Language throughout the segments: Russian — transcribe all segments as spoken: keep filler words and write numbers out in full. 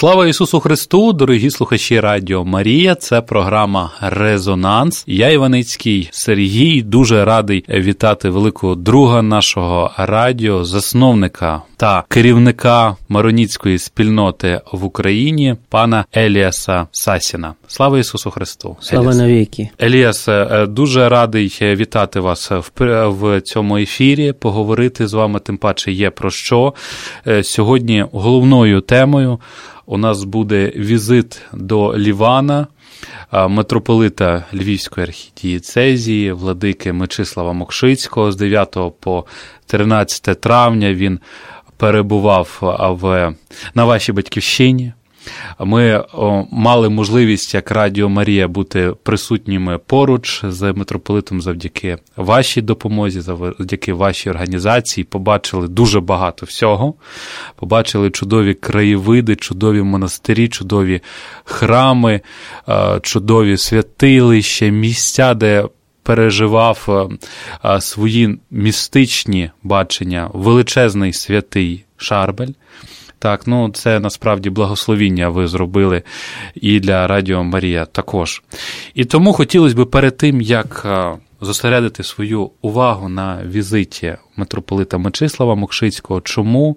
Слава Ісусу Христу, дорогі слухачі Радіо Марія, це програма «Резонанс». Я, Іваницький Сергій, дуже радий вітати великого друга нашого радіо, засновника та керівника мароніцької спільноти в Україні, пана Еліаса Сасіна. Слава Ісусу Христу! Слава навіки! Еліас, дуже радий вітати вас в цьому ефірі, поговорити з вами, тим паче є про що. Сьогодні головною темою у нас буде візит до Лівана, митрополита Львівської архідієцезії, владики Мечислава Мокшицького. З дев'ятого по тринадцяте травня він перебував в, на вашій батьківщині. Ми о, мали можливість, як Радіо Марія, бути присутніми поруч з митрополитом завдяки вашій допомозі, завдяки вашій організації. Побачили дуже багато всього. Побачили чудові краєвиди, чудові монастирі, чудові храми, чудові святилища, місця, де переживав свої містичні бачення величезний святий Шарбель. Так, ну це насправді благословіння ви зробили і для Радіо Марія також. І тому хотілося б перед тим, як зосередити свою увагу на візиті митрополита Мечислава Мокшицького, чому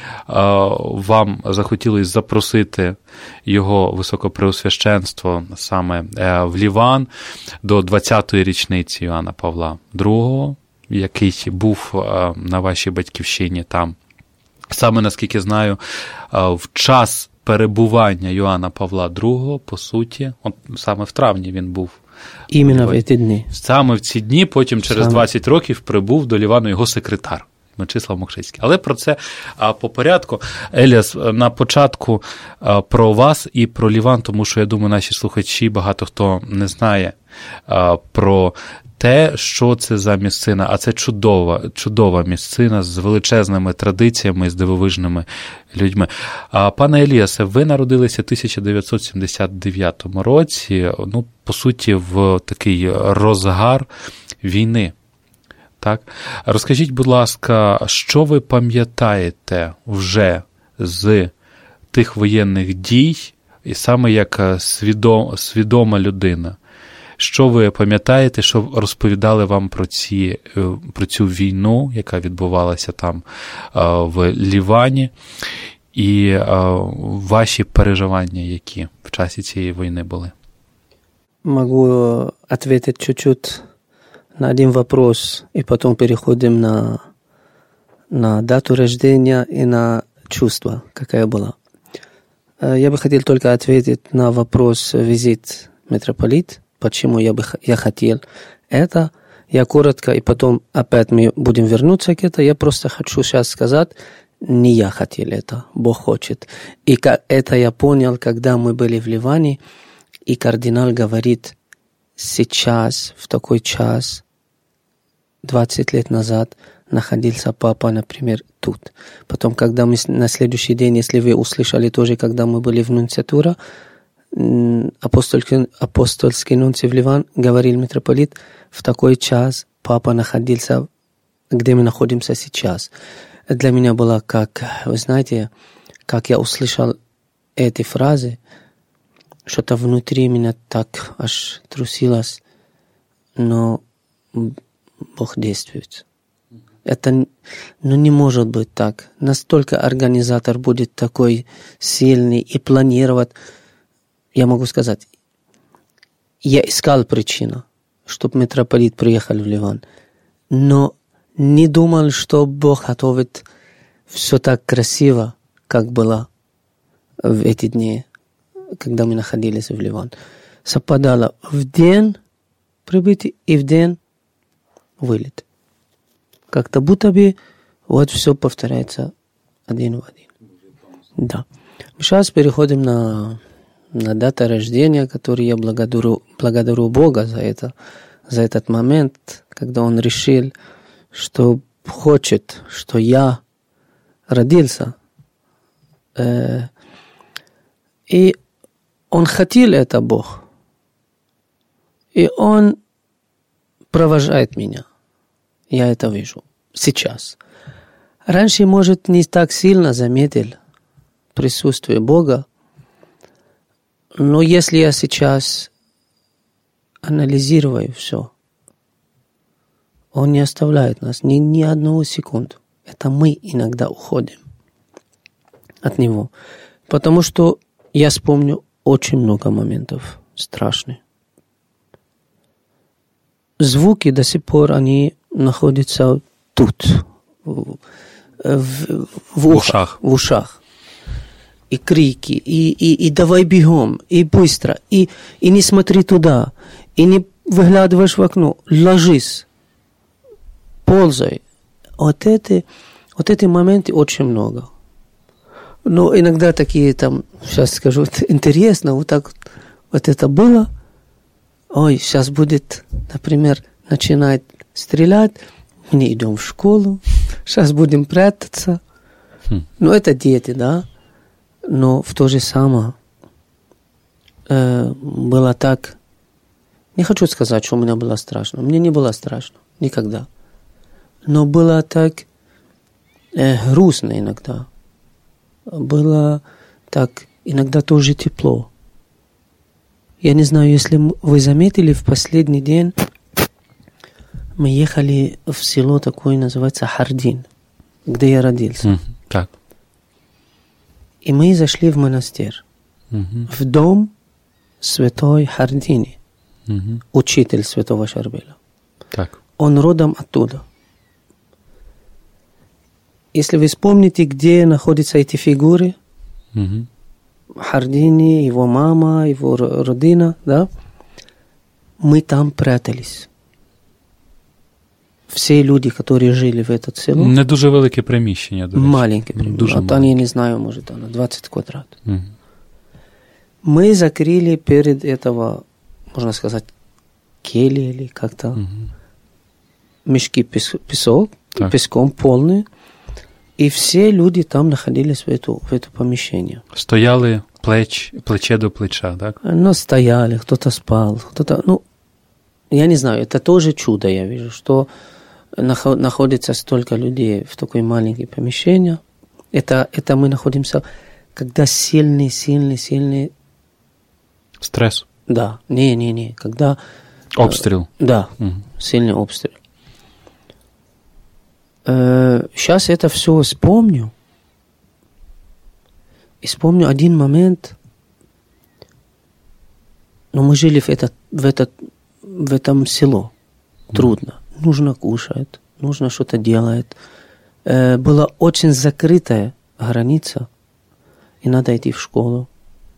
вам захотілося запросити його високопреосвященство саме в Ліван до двадцятої річниці Йоанна Павла другого, який був на вашій батьківщині там. Саме, наскільки знаю, в час перебування Йоанна Павла другого, по суті, от саме в травні він був. Іменно в ці дні. Саме в ці дні, потім через саме. двадцять років прибув до Лівану його секретар Мечислав Мокшицький. Але про це по порядку. Еліас, на початку про вас і про Ліван, тому що, я думаю, наші слухачі, багато хто не знає про те, що це за місцина, а це чудова, чудова місцина з величезними традиціями, з дивовижними людьми. А, пане Еліасе, ви народилися в тисяча дев'ятсот сімдесят дев'ятому році, ну, по суті, в такий розгар війни. Так? Розкажіть, будь ласка, що ви пам'ятаєте вже з тих воєнних дій, і саме як свідом, свідома людина? Що ви пам'ятаєте, що розповідали вам про, ці, про цю війну, яка відбувалася там в Лівані, і ваші переживання, які в часі цієї війни були? Могу ответить чуть-чуть на один вопрос, и потом переходим на, на дату рождения и на чувство, какая была. Я бы хотел только ответить на вопрос визит митрополит. Почему я бы я хотел это? Я коротко, и потом опять мы будем вернуться к этому. Я просто хочу сейчас сказать, не я хотел это, Бог хочет. И это я понял, когда мы были в Ливане, и кардинал говорит, сейчас, в такой час, двадцать лет назад, находился папа, например, тут. Потом, когда мы на следующий день, если вы услышали тоже, когда мы были в нунциатуре, апостольский, апостольский нунций в Ливан, говорил митрополит, в такой час папа находился, где мы находимся сейчас. Для меня было как, вы знаете, как я услышал эти фразы, что-то внутри меня так аж трусилось, но Бог действует. Это ну, не может быть так. Настолько организатор будет такой сильный и планировать. Я могу сказать, я искал причину, чтобы митрополит приехал в Ливан, но не думал, что Бог готовит все так красиво, как было в эти дни, когда мы находились в Ливан. Совпадало в день прибытия и в день вылет. Как-то будто бы вот все повторяется один в один. Да. Сейчас переходим на... на дата рождения, который я благодарю, благодарю Бога за это, за этот момент, когда Он решил, что хочет, что я родился. Э, и Он хотел это, Бог. И Он провожает меня. Я это вижу сейчас. Раньше, может, не так сильно заметил присутствие Бога, Но если я сейчас анализирую все, он не оставляет нас ни, ни одного секунды. Это мы иногда уходим от него. Потому что я вспомню очень много моментов страшных. Звуки до сих пор, они находятся тут, в, в, в, ушах, в ушах. И крики, и, и, и давай бегом, и быстро, и, и не смотри туда, и не выглядываешь в окно, ложись, ползай. Вот эти, вот эти моменты очень много. Но иногда такие там, сейчас скажу, интересно, вот так вот это было. Ой, сейчас будет, например, начинает стрелять, мы идем в школу, сейчас будем прятаться. Хм. Ну, это дети, да. Но в то же самое э, было так, не хочу сказать, что у меня было страшно. Мне не было страшно, никогда. Но было так э, грустно иногда. Было так иногда тоже тепло. Я не знаю, если вы заметили, в последний день мы ехали в село такое, называется Хардин, где я родился. Mm, так. И мы зашли в монастырь, mm-hmm. в дом святой Хардини, mm-hmm. учитель святого Шарбеля. Так. Он родом оттуда. Если вы вспомните, где находятся эти фигуры, mm-hmm. Хардини, его мама, его родина, да, мы там прятались. Все люди, которые жили в этот село. Не дуже велике приміщення, до речі. Маленьке приміщення. А там, я не знаю, может, оно двадцать квадрат. Mm. Мы закрыли перед этого, можно сказать, кельи или как-то mm-hmm. мешки пес, песок, так. песком полные. И все люди там находились в это, в это помещение. Стояли плеч, плече до плеча, так? Ну, стояли, кто-то спал, кто-то... Ну, я не знаю, это тоже чудо, я вижу, что находится столько людей в такое маленькое помещение. Это, это мы находимся, когда сильный, сильный, сильный... Стресс? Да, не-не-не, когда... Обстрел? Э, да, угу. Сильный обстрел. Э, сейчас это все вспомню. И вспомню один момент. Но мы жили в, этот, в, этот, в этом село. Трудно. Нужно кушать, нужно что-то делать. Э, была очень закрытая граница, и надо идти в школу.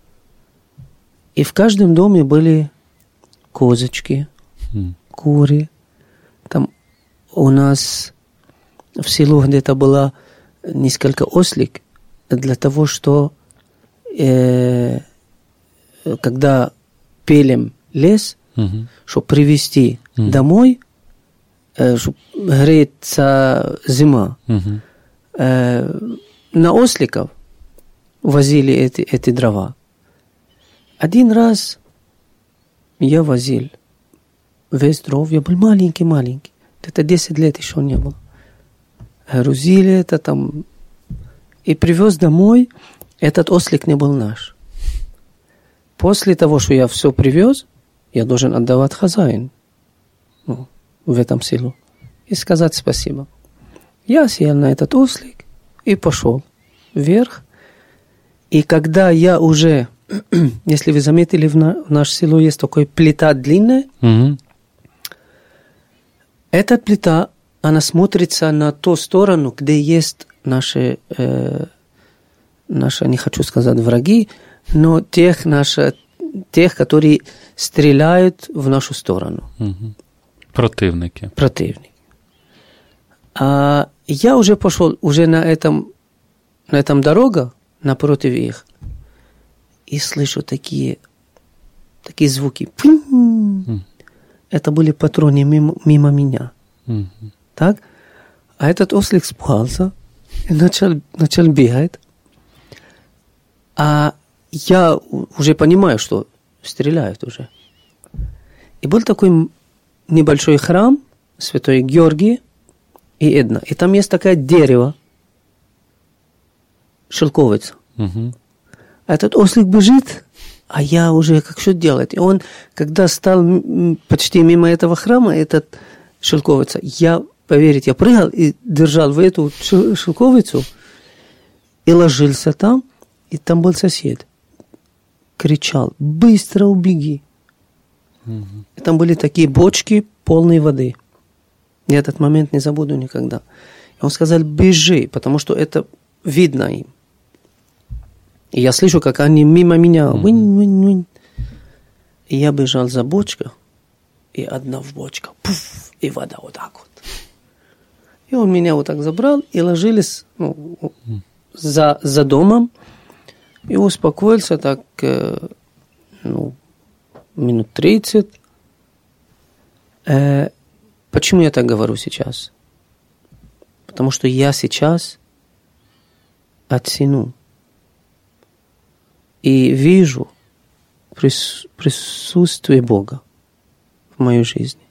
И в каждом доме были козочки, mm. куры. Там у нас в селу где-то было несколько ослик для того, что э, когда пилим лес, mm-hmm. чтобы привезти mm-hmm. домой, чтобы греется зима. Uh-huh. Э, на осликов возили эти, эти дрова. Один раз я возил весь дров, я был маленький-маленький. Это десять лет еще не было. Грузили это там. И привез домой, этот ослик не был наш. После того, что я все привез, я должен отдавать хозяину. Ну, в этом селу, и сказать спасибо. Я сел на этот ослик и пошел вверх. И когда я уже, если вы заметили, в, на, в наше село есть такая плита длинная, mm-hmm. эта плита, она смотрится на ту сторону, где есть наши, э, наши, не хочу сказать враги, но тех, наши, тех, которые стреляют в нашу сторону. Mm-hmm. Противники. Противники. А я уже пошел, уже на этом, на этом дорога, напротив их, и слышу такие, такие звуки. Mm. Это были патроны мимо, мимо меня. Mm-hmm. Так? А этот ослик спался и начал, начал бегать. А я уже понимаю, что стреляют уже. И был такой небольшой храм Святой Георгий и Эдна. И там есть такое дерево, шелковица. Uh-huh. А этот ослик бежит, А я уже, как что делать? И он, когда стал почти мимо этого храма, этот шелковица, я, поверите, я прыгал и держал в эту шелковицу и ложился там, и там был сосед. Кричал: быстро убеги. Угу. И там были такие бочки, полные воды. Я этот момент не забуду никогда. И он сказал: бежи, потому что это видно им. И я слышу, как они мимо меня. Mm-hmm. Вынь, вынь, вынь. И я бежал за бочкой, и одна в бочка, пуф, и вода вот так вот. И он меня вот так забрал, и ложились ну, mm. за, за домом, и успокоился так, э, ну, минут тридцать. Э, почему я так говорю сейчас? Потому что я сейчас оценю и вижу прис, присутствие Бога в моей жизни.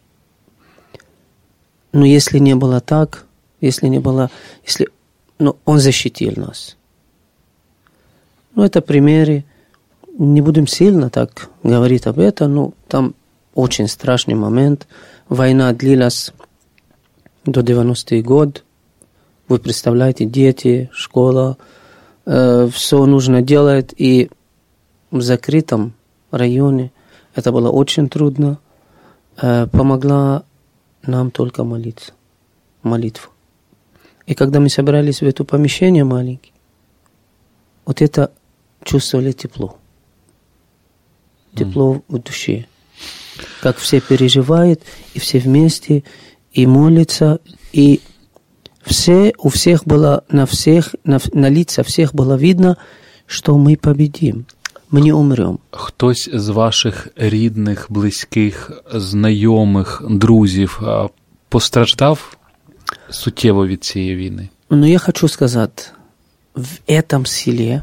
Но если не было так, если не было, если, ну, Он защитил нас. Ну, это примеры, не будем сильно так говорить об этом, но там очень страшный момент. Война длилась до девяностых годов. Вы представляете, дети, школа, э, все нужно делать, и в закрытом районе это было очень трудно. Э, помогла нам только молиться, молитва. И когда мы собирались в это помещение маленькое, вот это чувствовали тепло. Тепло mm. в душе. Как все переживают, и все вместе, и молятся, и все, у всех было, на всех, на, на лицах всех было видно, что мы победим, мы не умрем. Хтось з ваших рідних, близьких, знайомих, друзів постраждав суттєво від цієї війни? Но я хочу сказать, в этом селе,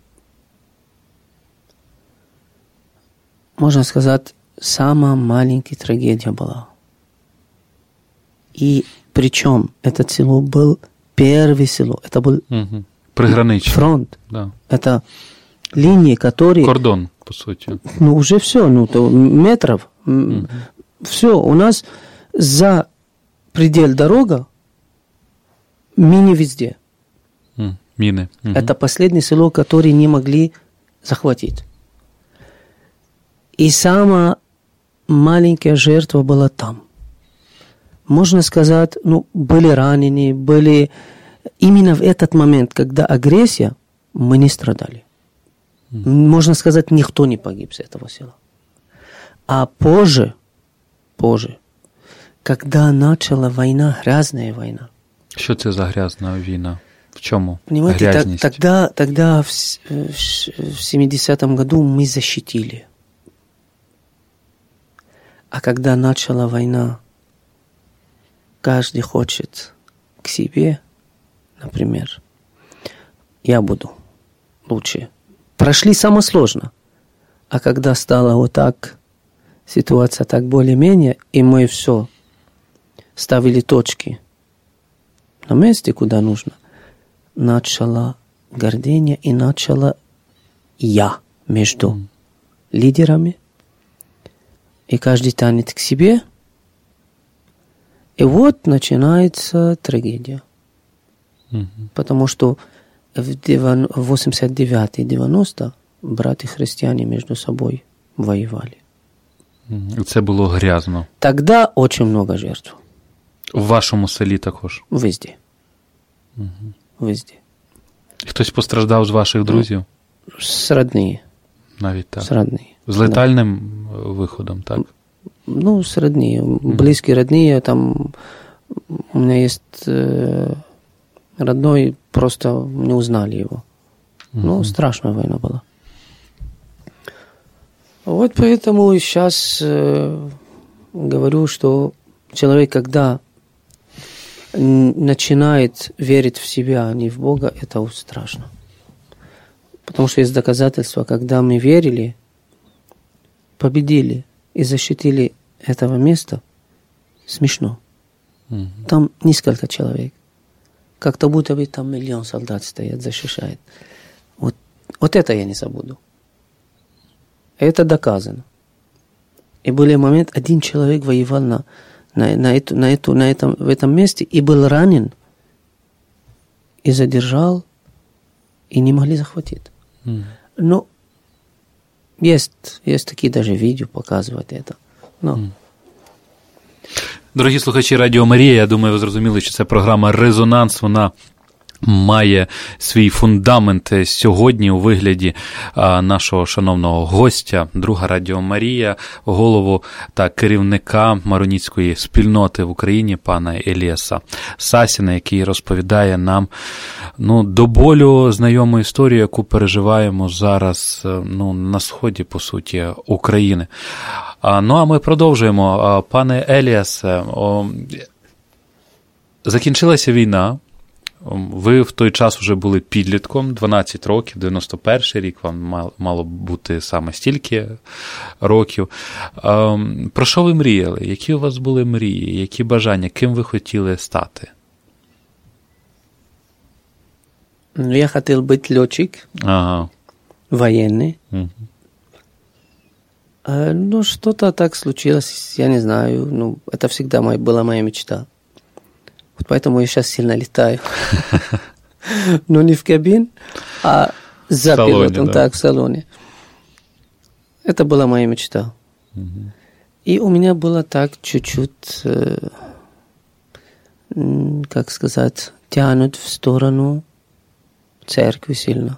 можно сказать, самая маленькая трагедия была. И причем это село был первое село. Это был угу. Приграничный фронт. Да. Это линии, которые... Кордон, по сути. Ну, уже все, ну, то метров. Угу. Все, у нас за предел дорога, мины везде. Угу. Мины. Угу. Это последнее село, которое не могли захватить. И самая маленькая жертва была там. Можно сказать, ну, были ранены, были... Именно в этот момент, когда агрессия, мы не страдали. Mm. Можно сказать, никто не погиб с этого села. А позже, позже, когда начала война, грязная война. Що це за грязна війна? В чому Понимаете, грязність? Так, тогда, тогда в, в семидесятом году мы защитили. А когда начала война, каждый хочет к себе, например, я буду лучше. Прошли самое сложно. А когда стало вот так, ситуация так более-менее, и мы все ставили точки на месте, куда нужно, начало гордыня и начало я между mm. лидерами, и каждый тянет к себе. И вот начинается трагедия. Mm-hmm. Потому что в восемьдесят девятом девяностом братья-христиане между собой воевали. Mm-hmm. Це було грязно. Тогда очень много жертв. В вашому селі також? Везде. Mm-hmm. Везде. Хтось постраждав з ваших друзів? С родные. Навіть так? С родные. З летальним да. виходом, так? Ну, с родные. Mm-hmm. Близкие родные. Там у меня есть э, родной, просто не узнали его. Mm-hmm. Ну, страшная война была. Вот поэтому сейчас э, говорю, что человек, когда начинает верить в себя, а не в Бога, это страшно. Потому что есть доказательства, когда мы верили, победили и защитили этого места, смешно. Mm-hmm. Там несколько человек. Как-то будто бы там миллион солдат стоят, защищает. Вот, вот это я не забуду. Это доказано. И был момент, один человек воевал на, на, на, эту, на, эту, на этом, в этом месте и был ранен, и задержал, и не могли захватить. Mm. Но есть, есть такие даже видео, показывают это. Но... Mm. Дорогі слухачі Радіо Марія, я думаю, ви зрозуміли, що це програма «Резонанс», вона має свій фундамент сьогодні у вигляді нашого шановного гостя, друга Радіо Марія, голову та керівника мароніцької спільноти в Україні, пана Еліаса Сасіна, який розповідає нам, ну, до болю знайому історію, яку переживаємо зараз, ну, на сході, по суті, України. Ну, а ми продовжуємо. Пане Еліасе, закінчилася війна. Ви в той час вже були підлітком, дванадцять років, дев'яносто перший рік, вам мало бути саме стільки років. Про що ви мріяли? Які у вас були мрії? Які бажання? Ким ви хотіли стати? Я хотел быть летчик, ага. военный. Угу. А, ну, что-то так случилось, я не знаю. Ну, это всегда моя, была моя мечта. Вот поэтому я сейчас сильно летаю. Но не в кабине, а за пилотом, так, в салоне. Это была моя мечта. И у меня было так чуть-чуть, как сказать, тянут в сторону церкви сильно.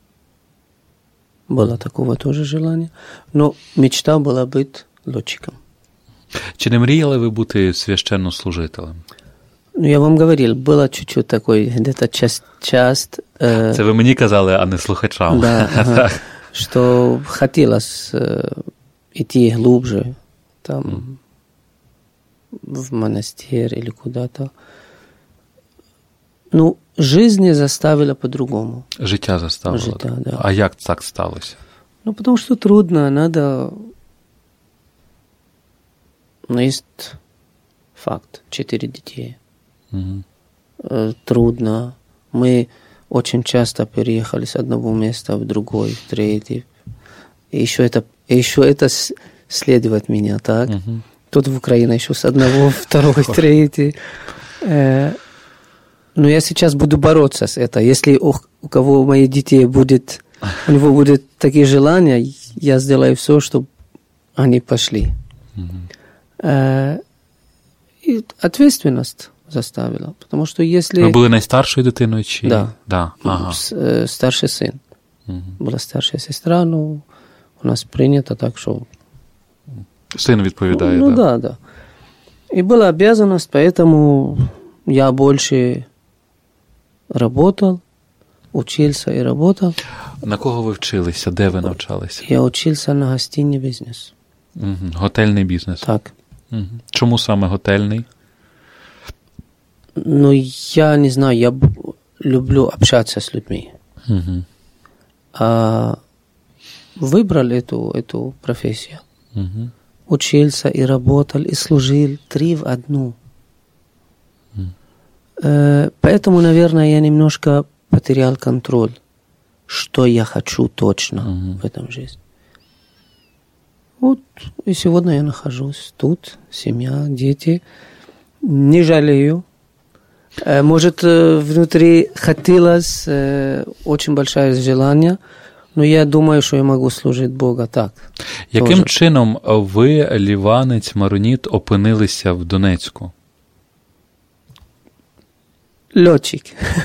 Было такого тоже желание. Но мечта была быть летчиком. Чи не мріяли ви бути священнослужителем? Ну, я вам говорил, было чуть-чуть такой, где-то час... час э, Це ви мені казали, а не слухачам. Да, ага, что хотелось э, идти глубже, там, mm. в монастырь или куда-то. Ну, жизнь заставила по-другому. Життя заставило? Життя, да. А як так сталося? Ну, потому что трудно, надо... Но есть факт, четыре детей. Угу. Трудно. Мы очень часто переехали с одного места в другой, в третий. И еще это, и еще это следует меня, так? Угу. Тут в Украине еще с одного, второй, третий. Но я сейчас буду бороться с этим. Если у, у кого у моих детей будет, у него будут такие желания, я сделаю все, чтобы они пошли. Угу. И ответственность заставила. Потому что если... Ви були найстаршою дитиною? Чи... Да. да. Ага. Старший сын. Угу. Была старшая сестра, ну, у нас принято так, что... Сын відповідає, ну, да? Ну, да, да. И была обязанность, поэтому я больше работал, учился и работал. На кого ви вчилися? Де ви навчалися? Я учился на гостинный бизнес. Угу. Готельний бізнес? Так. Угу. Чому саме готельний? Ну, я не знаю, я люблю общаться с людьми. Угу. А выбрал эту, эту профессию. Угу. Учился и работал, и служил три в одну. Угу. Э, поэтому, наверное, я немножко потерял контроль, что я хочу точно угу. в этом жизни. Вот, и сегодня я нахожусь тут, семья, дети. Не жалею. Может, внутри хотелось очень большое желание, но я думаю, что я могу служить Богу так. Яким тоже. Чином ви, ліванець, мароніт, опинилися в Донецьку? Летчик.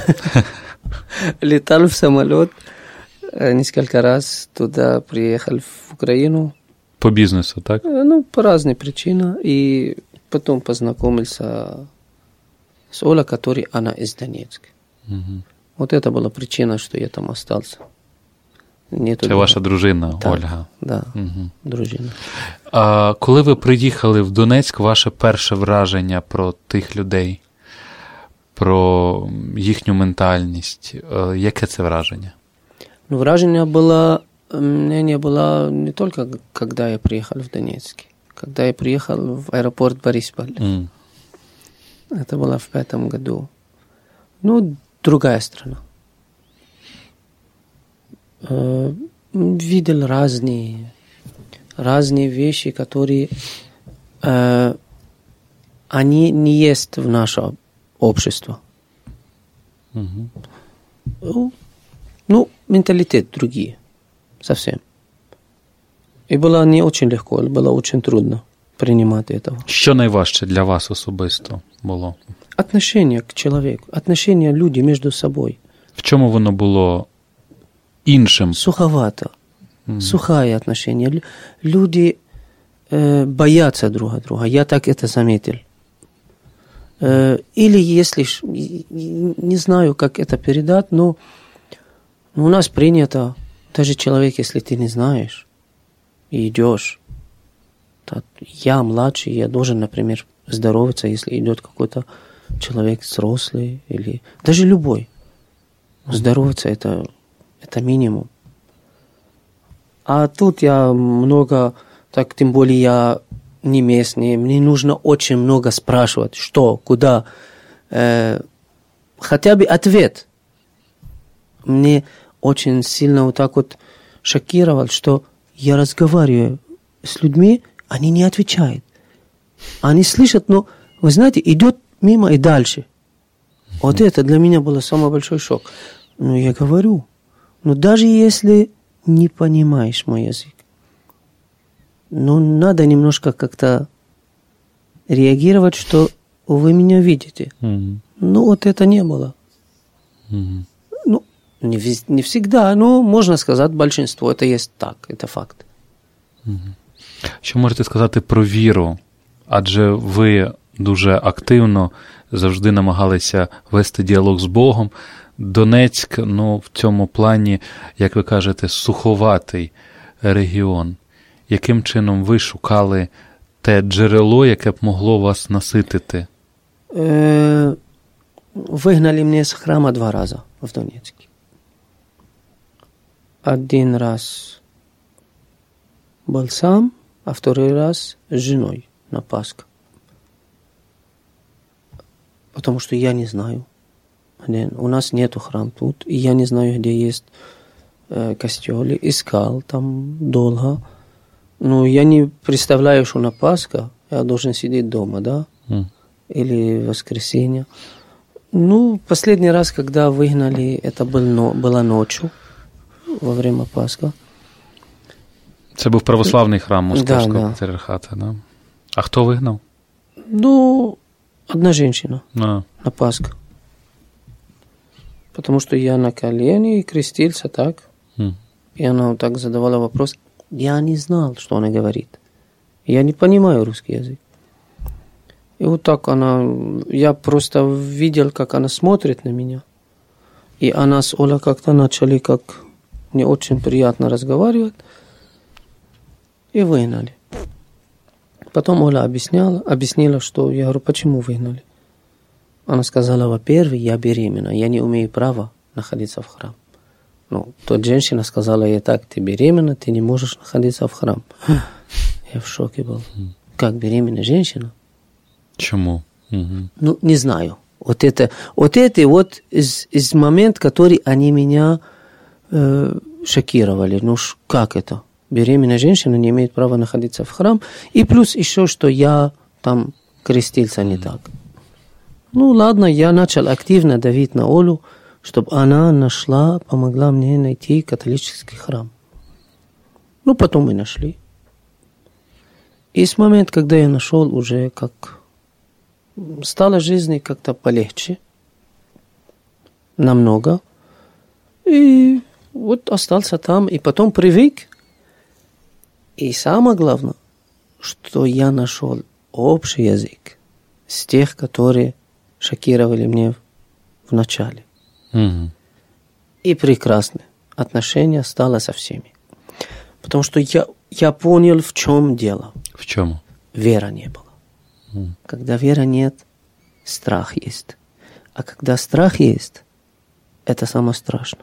Летал в самолет несколько раз, туда приехал в Украину. По бизнесу, так? Ну, по разным причинам. И потом познакомился с Олей, которая она из Донецка. Угу. Вот это была причина, что я там остался. Нету Це дома. Ваша дружина, так, Ольга? Да, угу. дружина. А коли ви приїхали в Донецьк, ваше перше враження про тих людей, про їхню ментальність, яке це враження? Ну, вражение было, мнение было не только, когда я приехал в Донецк. Когда я приехал в аэропорт Борисполь. Mm. Это было в пятом году. Ну, другая страна. Э, видел разные разные вещи, которые э, они не есть в наше общество. Угу. Ну, ну, менталитет другие. Совсем. И было не очень легко, было очень трудно принимать этого. Що найважче для вас особисто було? Отношение к человеку, отношения люди между собой. В чому воно було іншим? Суховато. Mm. Сухое отношение. Люди э, боятся друг друга. Я так это заметил. Э, или если... Не знаю, как это передать, но, но у нас принято, даже человек, если ты не знаешь, и идешь, то я младший, я должен, например, здороваться, если идет какой-то человек взрослый, или даже любой. Здороваться это, это минимум. А тут я много, так тем более я не местный, мне нужно очень много спрашивать, что, куда, э, хотя бы ответ. Мне очень сильно вот так вот шокировало, что я разговариваю с людьми, они не отвечают. Они слышат, но, вы знаете, идет мимо и дальше. Вот это для меня был самый большой шок. Ну, я говорю, ну, даже если не понимаешь мой язык, ну, надо немножко как-то реагировать, что вы меня видите. Mm-hmm. Ну, вот это не было. Mm-hmm. Ну, не, не всегда, но можно сказать, большинство это есть так, это факт. Mm-hmm. Що можете сказати про віру? Адже ви дуже активно завжди намагалися вести діалог з Богом. Донецьк, ну, в цьому плані, як ви кажете, суховатий регіон. Яким чином ви шукали те джерело, яке б могло вас наситити? Е, вигнали мене з храма два рази в Донецьку. Один раз был сам, а второй раз с женой на Пасху. Потому что я не знаю. У нас нету храм тут, и я не знаю, где есть э, костел. Искал там долго. Но я не представляю, что на Пасху я должен сидеть дома, да? Mm. Или в воскресенье. Ну, последний раз, когда выгнали, это был, но, было ночью, во время Пасхи. Це був православний храм Московського да, да. патріархату, да? А хто вигнав? Ну, одна женщина а. на Пасху. Потому что я на колени и крестился так. Mm. И она вот так задавала вопрос. Я не знал, что она говорит. Я не понимаю русский язык. И вот так она... Я просто видел, как она смотрит на меня. И она с Олей как-то начали как не очень приятно разговаривать. И выгнали. Потом Оля объясняла, объяснила, что... Я говорю, почему выгнали? Она сказала, во-первых, я беременна. Я не имею права находиться в храм. Ну, тот женщина сказала ей так, ты беременна, ты не можешь находиться в храм. Я в шоке был. Как беременная женщина? Чему? Угу. Ну, не знаю. Вот это вот, это вот из, из момент, который они меня э, шокировали. Ну, ш, как это? Беременная женщина не имеет права находиться в храм. И плюс еще, что я там крестился не так. Ну, ладно, я начал активно давить на Олю, чтобы она нашла, помогла мне найти католический храм. Ну, потом мы нашли. И с момента, когда я нашел, уже как стала жизнь как-то полегче. Намного. И вот остался там, и потом привык. И самое главное, что я нашел общий язык с тех, которые шокировали меня в начале. Угу. И прекрасные отношения стало со всеми. Потому что я, я понял, в чем дело. В чем? Вера не было. Угу. Когда вера нет, страх есть. А когда страх есть, это самое страшное.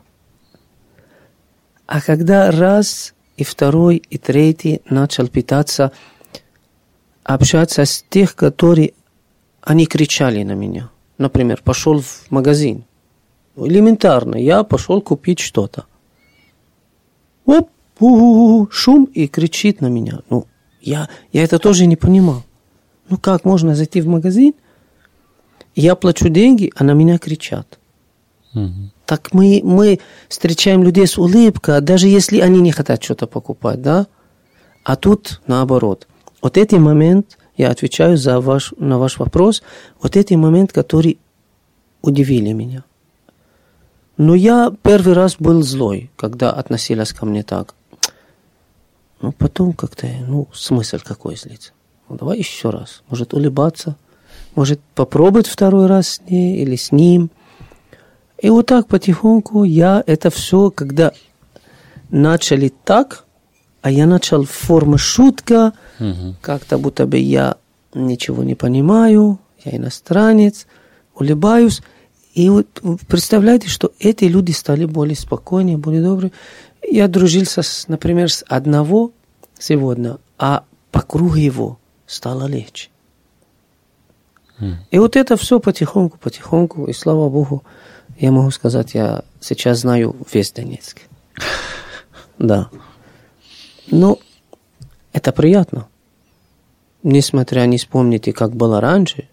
А когда раз, и второй, и третий начал пытаться общаться с тех, которые они кричали на меня. Например, пошел в магазин. Элементарно. Я пошел купить что-то. Оп, у-у-у, шум и кричит на меня. Ну, я, я это тоже не понимал. Ну, как можно зайти в магазин, я плачу деньги, а на меня кричат. Угу. Так мы, мы встречаем людей с улыбкой, даже если они не хотят что-то покупать, да? А тут наоборот. Вот этот момент, я отвечаю за ваш, на ваш вопрос, вот этот момент, который удивили меня. Но я первый раз был злой, когда относилась ко мне так. Ну, потом как-то, ну, смысл какой злиться? Ну, давай еще раз. Может, улыбаться, может, попробовать второй раз с ней или с ним. И вот так потихоньку я это все, когда начали так, а я начал в форме шутка, угу. как-то будто бы я ничего не понимаю, я иностранец, улыбаюсь. И вот представляете, что эти люди стали более спокойнее, более добрые. Я дружился, с, например, с одного сегодня, а по кругу его стало легче. Mm. И вот это все потихоньку, потихоньку, и слава Богу, я могу сказать, я сейчас знаю весь Донецк. Да. Но это приятно. Несмотря, не вспомните, как было раньше,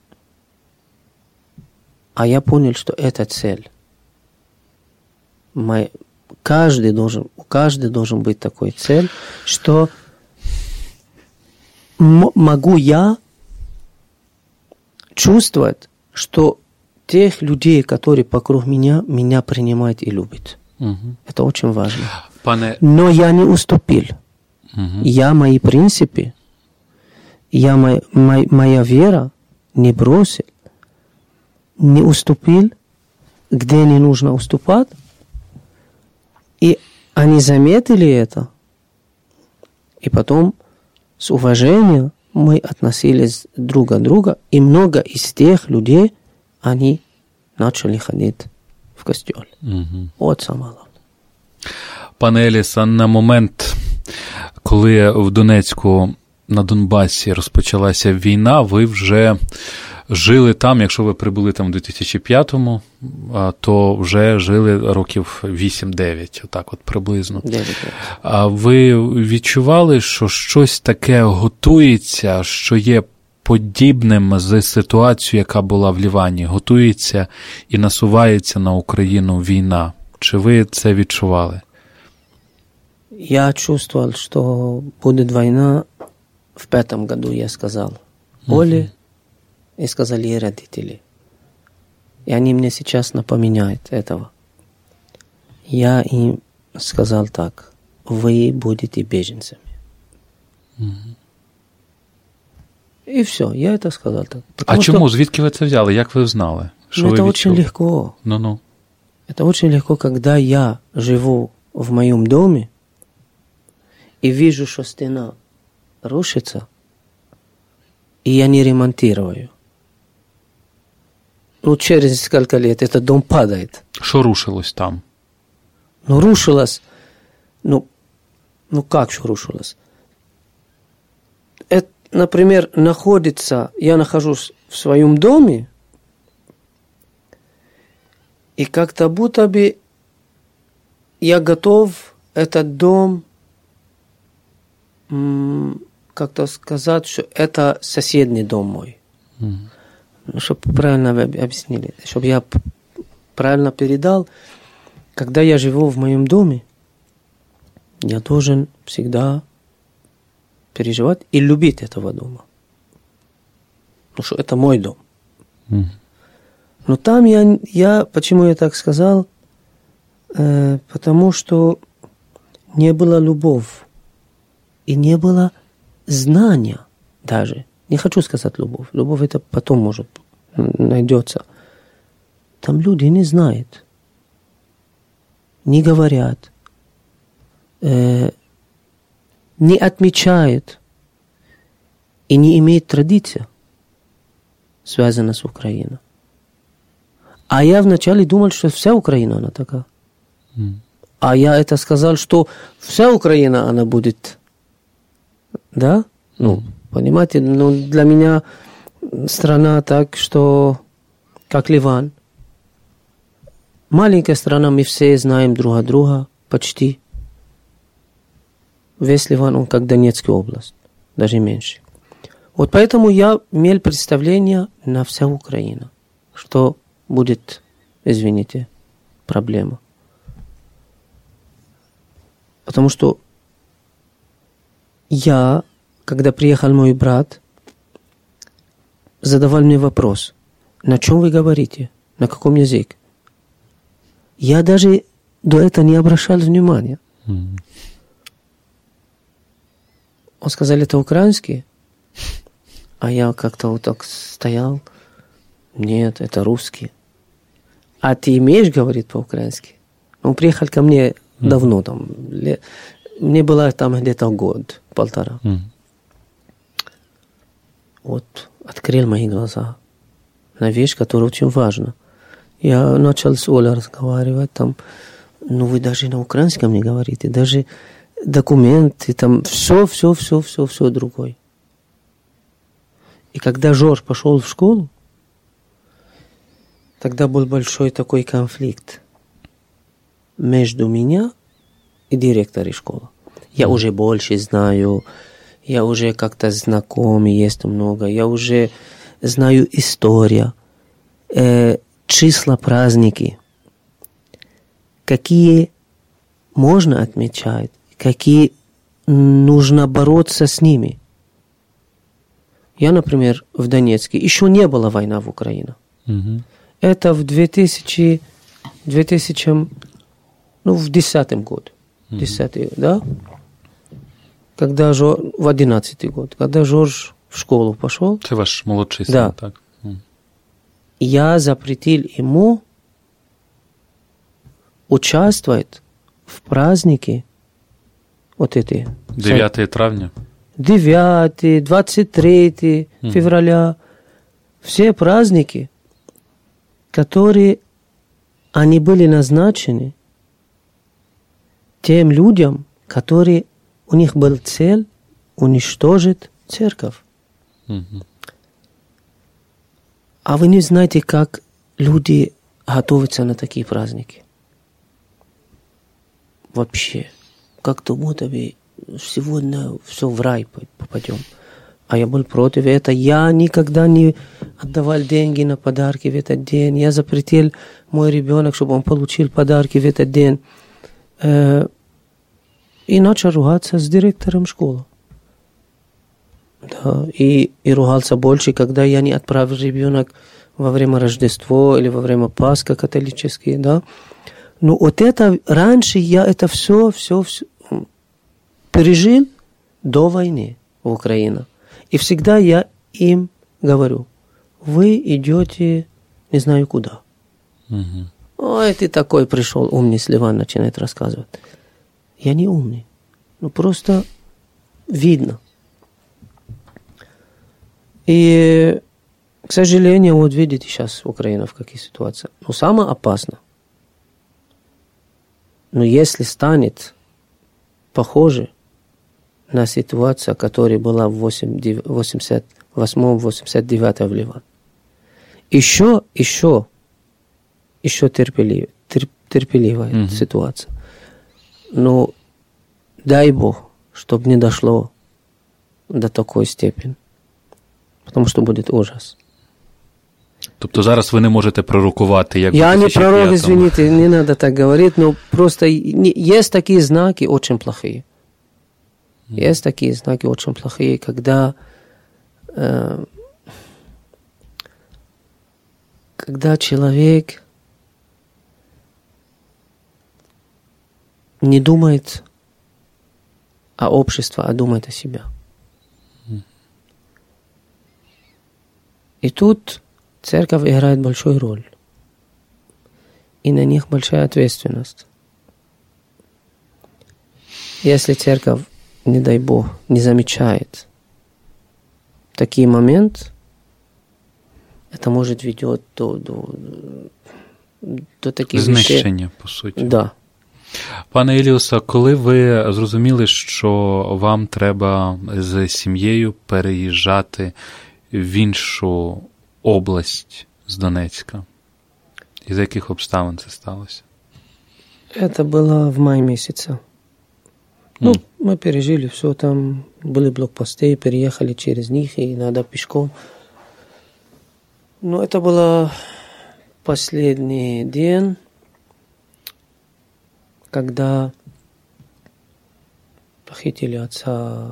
а я понял, что это цель. Мой, каждый должен, у каждого должен быть такой цель, что м- могу я чувствовать, что тех людей, которые вокруг меня, меня принимают и любят. Угу. Это очень важно. Пане... Но я не уступил. Угу. Я мои принципы, я мой, мой, моя вера не бросил, не уступил, где не нужно уступать. И они заметили это. И потом с уважением мы относились друг к другу. И много из тех людей, они начали ходить в костел. Угу. От самого главного. Пане Еліс, а на момент, коли в Донецьку, на Донбасі розпочалася війна, ви вже жили там, якщо ви прибули там у дві тисячі п'ятому, то вже жили років вісім-дев'ять, отак от приблизно. А ви відчували, що щось таке готується, що є подібним з ситуацією, яка була в Лівані, готується і насувається на Україну війна? Чи ви це відчували? Я чувствовал, что будет война в пятом году, я сказал. Оле, uh-huh. и сказали и родители. И они мне сейчас напоминают этого. Я им сказал так: вы будете беженцами. Uh-huh. И все, я это сказал так. А чому? Что... Звідки ви це взяли? Як ви знали? Ну, это очень легко. Ну-ну. Это очень легко, когда я живу в моем доме и вижу, что стена рушится, и я не ремонтирую. Ну, через несколько лет этот дом падает. Что рушилось там? Ну, рушилось... Ну, ну как что рушилось? Это, например, находится... Я нахожусь в своем доме, и как-то будто бы я готов этот дом, м- как-то сказать, что это соседний дом мой. Mm. Ну, чтобы правильно вы объяснили, чтобы я правильно передал, когда я живу в моем доме, я должен всегда переживать и любить этого дома. Потому что это мой дом. Mm. Но там я, я, почему я так сказал, э, потому что не было любовь и не было знания даже. Не хочу сказать любовь. Любовь это потом может найдется. Там люди не знают, не говорят, э, не отмечают и не имеют традицию, связанную с Украиной. А я вначале думал, что вся Украина, она такая. Mm. А я это сказал, что вся Украина, она будет... Да? Mm. Ну, понимаете, ну, для меня страна так, что... Как Ливан. Маленькая страна, мы все знаем друг друга почти. весь Ливан, он как Донецкая область, даже меньше. Вот поэтому я имел представление на вся Украина, что будет, извините, проблема. Потому что я, когда приехал мой брат, задавал мне вопрос, на чем вы говорите, на каком языке. Я даже до этого не обращал внимания. Mm-hmm. Он сказал, это украинский, а я как-то вот так стоял, нет, это русский. А ты умеешь говорить по-украински? Он приехал ко мне mm-hmm. давно, там, лет, мне было там где-то год, полтора. Mm-hmm. Вот, открыл мои глаза на вещь, которая очень важна. Я начал с Олей разговаривать, там, ну вы даже на украинском не говорите, даже документы, там, все, все, все, все, все другое. И когда Жорж пошел в школу, тогда был большой такой конфликт между меня и директором школы. Я уже больше знаю, я уже как-то знаком, есть много, я уже знаю историю, э, числа, праздники, какие можно отмечать, какие нужно бороться с ними. Я, например, в Донецке, еще не было войны в Украине. Mm-hmm. Это в двухтысячном, двухтысячном, ну, в десятом году, mm-hmm. десятый, да? Когда Жор, в одиннадцатый год, когда Жорж в школу пошел. Это ваш младший сын, да. Так? Mm. Я запретил ему участвовать в празднике вот эти. девятого травня? девятого, двадцать третьего mm. февраля. Все праздники, которые они были назначены тем людям, которые у них была цель уничтожить церковь. Mm-hmm. А вы не знаете, как люди готовятся на такие праздники. Вообще. Как-то будто бы сегодня все в рай попадем. А я был против этого. Я никогда не отдавал деньги на подарки в этот день. Я запретил мой ребенок, чтобы он получил подарки в этот день. И начал ругаться с директором школы. Да, и, и ругался больше, когда я не отправил ребенок во время Рождества или во время Пасха католические, да. Но вот это, раньше я это все, все, все пережил до войны в Украине. И всегда я им говорю, вы идете не знаю куда. Mm-hmm. Ой, ты такой пришел умный, с Ливана начинает рассказывать. Я не умный. Ну, просто видно. И, к сожалению, вот видите сейчас Украина в какой ситуации. Но самое опасное, но если станет похоже на ситуацию, которая была в восемьдесят восьмом восемьдесят девятом в Ливане, еще, еще, еще терпеливая, терпеливая mm-hmm. ситуация. Но дай Бог, чтобы не дошло до такой степени. Потому що буде ужас. Тобто зараз ви не можете пророкувати, як я не пророк, извините, не надо так говорить, но просто есть такие знаки очень плохие. Mm. Есть такие знаки очень плохие, когда э, когда человек не думает о обществе, а думает о себе. И тут церковь играет большую роль. И на них большая ответственность. Если церковь, не дай Бог, не замечает такие моменты, это может ведет до, до, до таких знищення, по суті. Да. Пане Еліусе, коли ви зрозуміли, що вам треба з сім'єю переїжджати в іншу область з Донецька? Із яких обставин це сталося? Это было в мае месяце. Ну, mm. мы пережили все, там были блокпосты, переехали через них, и иногда пешком. Но это был последний день, когда похитили отца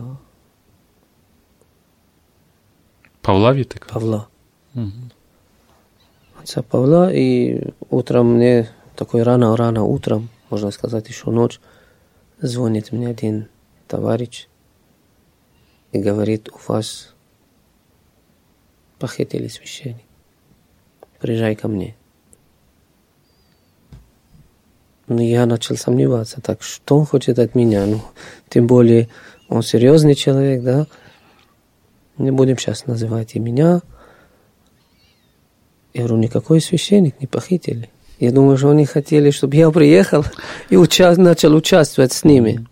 Павла Витыка? Павла. Угу. Отца Павла, и утром мне, такой рано-рано утром, можно сказать, еще ночь, звонит мне один товарищ и говорит: у вас похитили священник, приезжай ко мне. Ну, я начал сомневаться, так что он хочет от меня? Ну, тем более, он серьезный человек, да? Не будем сейчас называть и меня. Я говорю, никакой священник не похитили. Я думаю, что они хотели, чтобы я приехал и уча- начал участвовать с ними.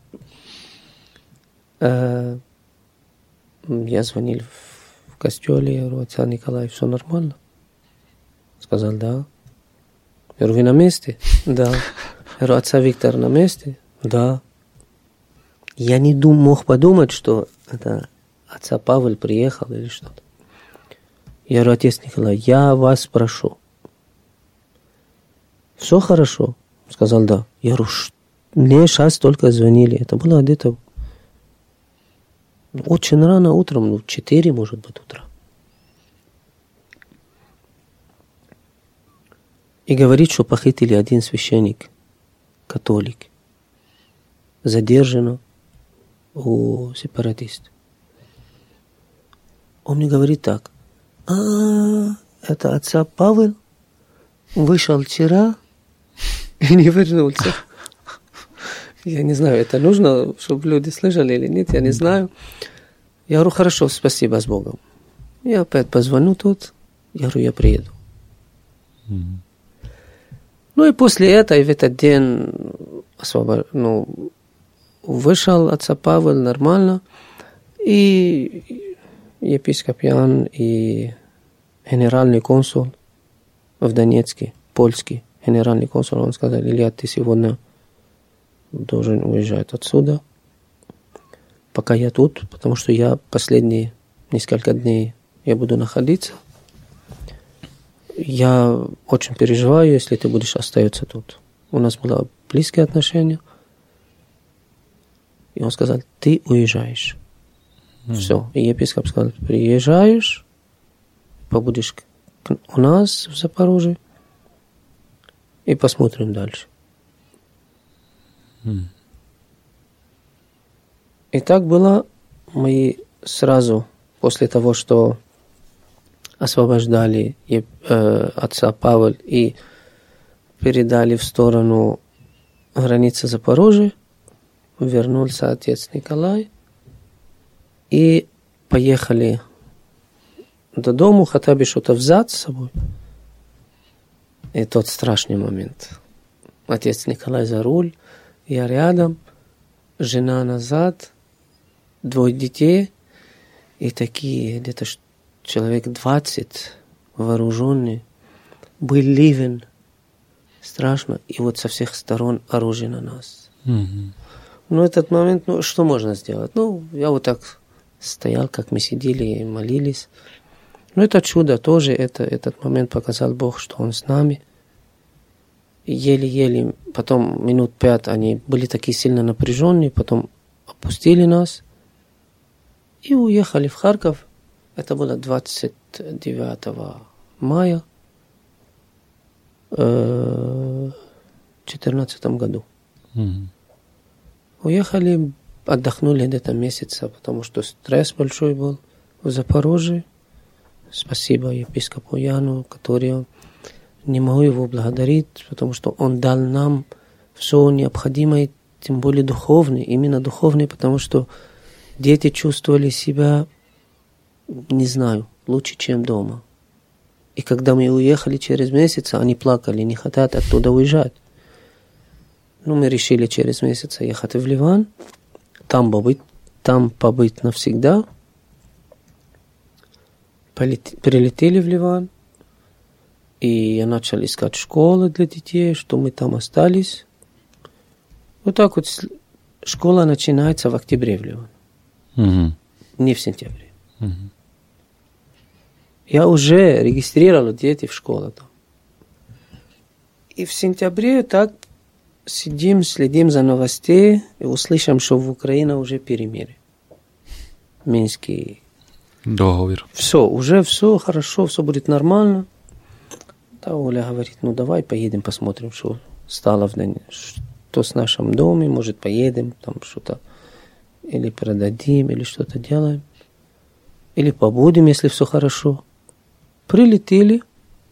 Я звонил в костеле, я говорю, отца Николай, все нормально? Сказал, да. Я говорю, вы на месте? Да. Я говорю, отца Виктор на месте? Да. Я не дум, мог подумать, что это отца Павел приехал или что-то. Я говорю, отец Николай, я вас прошу. Все хорошо? Сказал, да. Я говорю, мне сейчас только звонили. Это было где-то очень рано утром, ну, четыре, может быть, утра. И говорит, что похитили один священник, католик, задержано у сепаратистов. Он мне говорит так: а, это отца Павел вышел вчера и не вернулся. Я не знаю, это нужно, чтобы люди слышали или нет, я не знаю. Я говорю, хорошо, спасибо, с Богом. Я опять позвоню тут, я говорю, я приеду. Mm-hmm. Ну и после этого, в этот день, особо, ну, вышел отца Павел нормально, и епископ Ян, и генеральный консул в Донецке, польский генеральный консул, он сказал, Илья, ты сегодня должен уезжать отсюда, пока я тут, потому что я последние несколько дней я буду находиться. Я очень переживаю, если ты будешь остаться тут. У нас было близкие отношения. И он сказал, ты уезжаешь. Mm-hmm. Все. И епископ сказал, приезжаешь, побудешь у нас в Запорожье и посмотрим дальше. Mm. И так было. Мы сразу после того, что освобождали э, отца Павла и передали в сторону границы Запорожья, вернулся отец Николай и поехали до дому, хотя бы что-то взять с собой. И тот страшный момент. Отец Николай за руль, я рядом, жена назад, двое детей, и такие где-то человек двадцать вооруженные, был ливень, страшно, и вот со всех сторон оружие на нас. Mm-hmm. Ну, этот момент, ну, что можно сделать? Ну, я вот так стоял, как мы сидели и молились. Ну, это чудо тоже, это, этот момент показал Бог, что Он с нами. Еле-еле, потом минут пять они были такие сильно напряженные, потом опустили нас и уехали в Харьков. Это было двадцать девятого мая в четырнадцатом году. Mm-hmm. Уехали, отдохнули где-то месяца, потому что стресс большой был в Запорожье. Спасибо епископу Яну, который, не могу его благодарить, потому что он дал нам все необходимое, тем более духовное, именно духовное, потому что дети чувствовали себя, не знаю, лучше, чем дома. И когда мы уехали через месяц, они плакали, не хотят оттуда уезжать. Ну, мы решили через месяц ехать в Ливан, там побыть, там побыть навсегда. Прилетели в Ливан, и я начал искать школы для детей, что мы там остались. Вот так вот школа начинается в октябре в Ливане. Угу. Не в сентябре. Угу. Я уже регистрировал детей в школу там. И в сентябре так сидим, следим за новостей и услышим, что в Украине уже перемирие. Минский договор. Все, уже все хорошо, все будет нормально. Да, Оля говорит, ну давай поедем, посмотрим, что стало в Донецке, что с нашим домом, может поедем, там что-то или продадим, или что-то делаем, или побудем, если все хорошо. Прилетели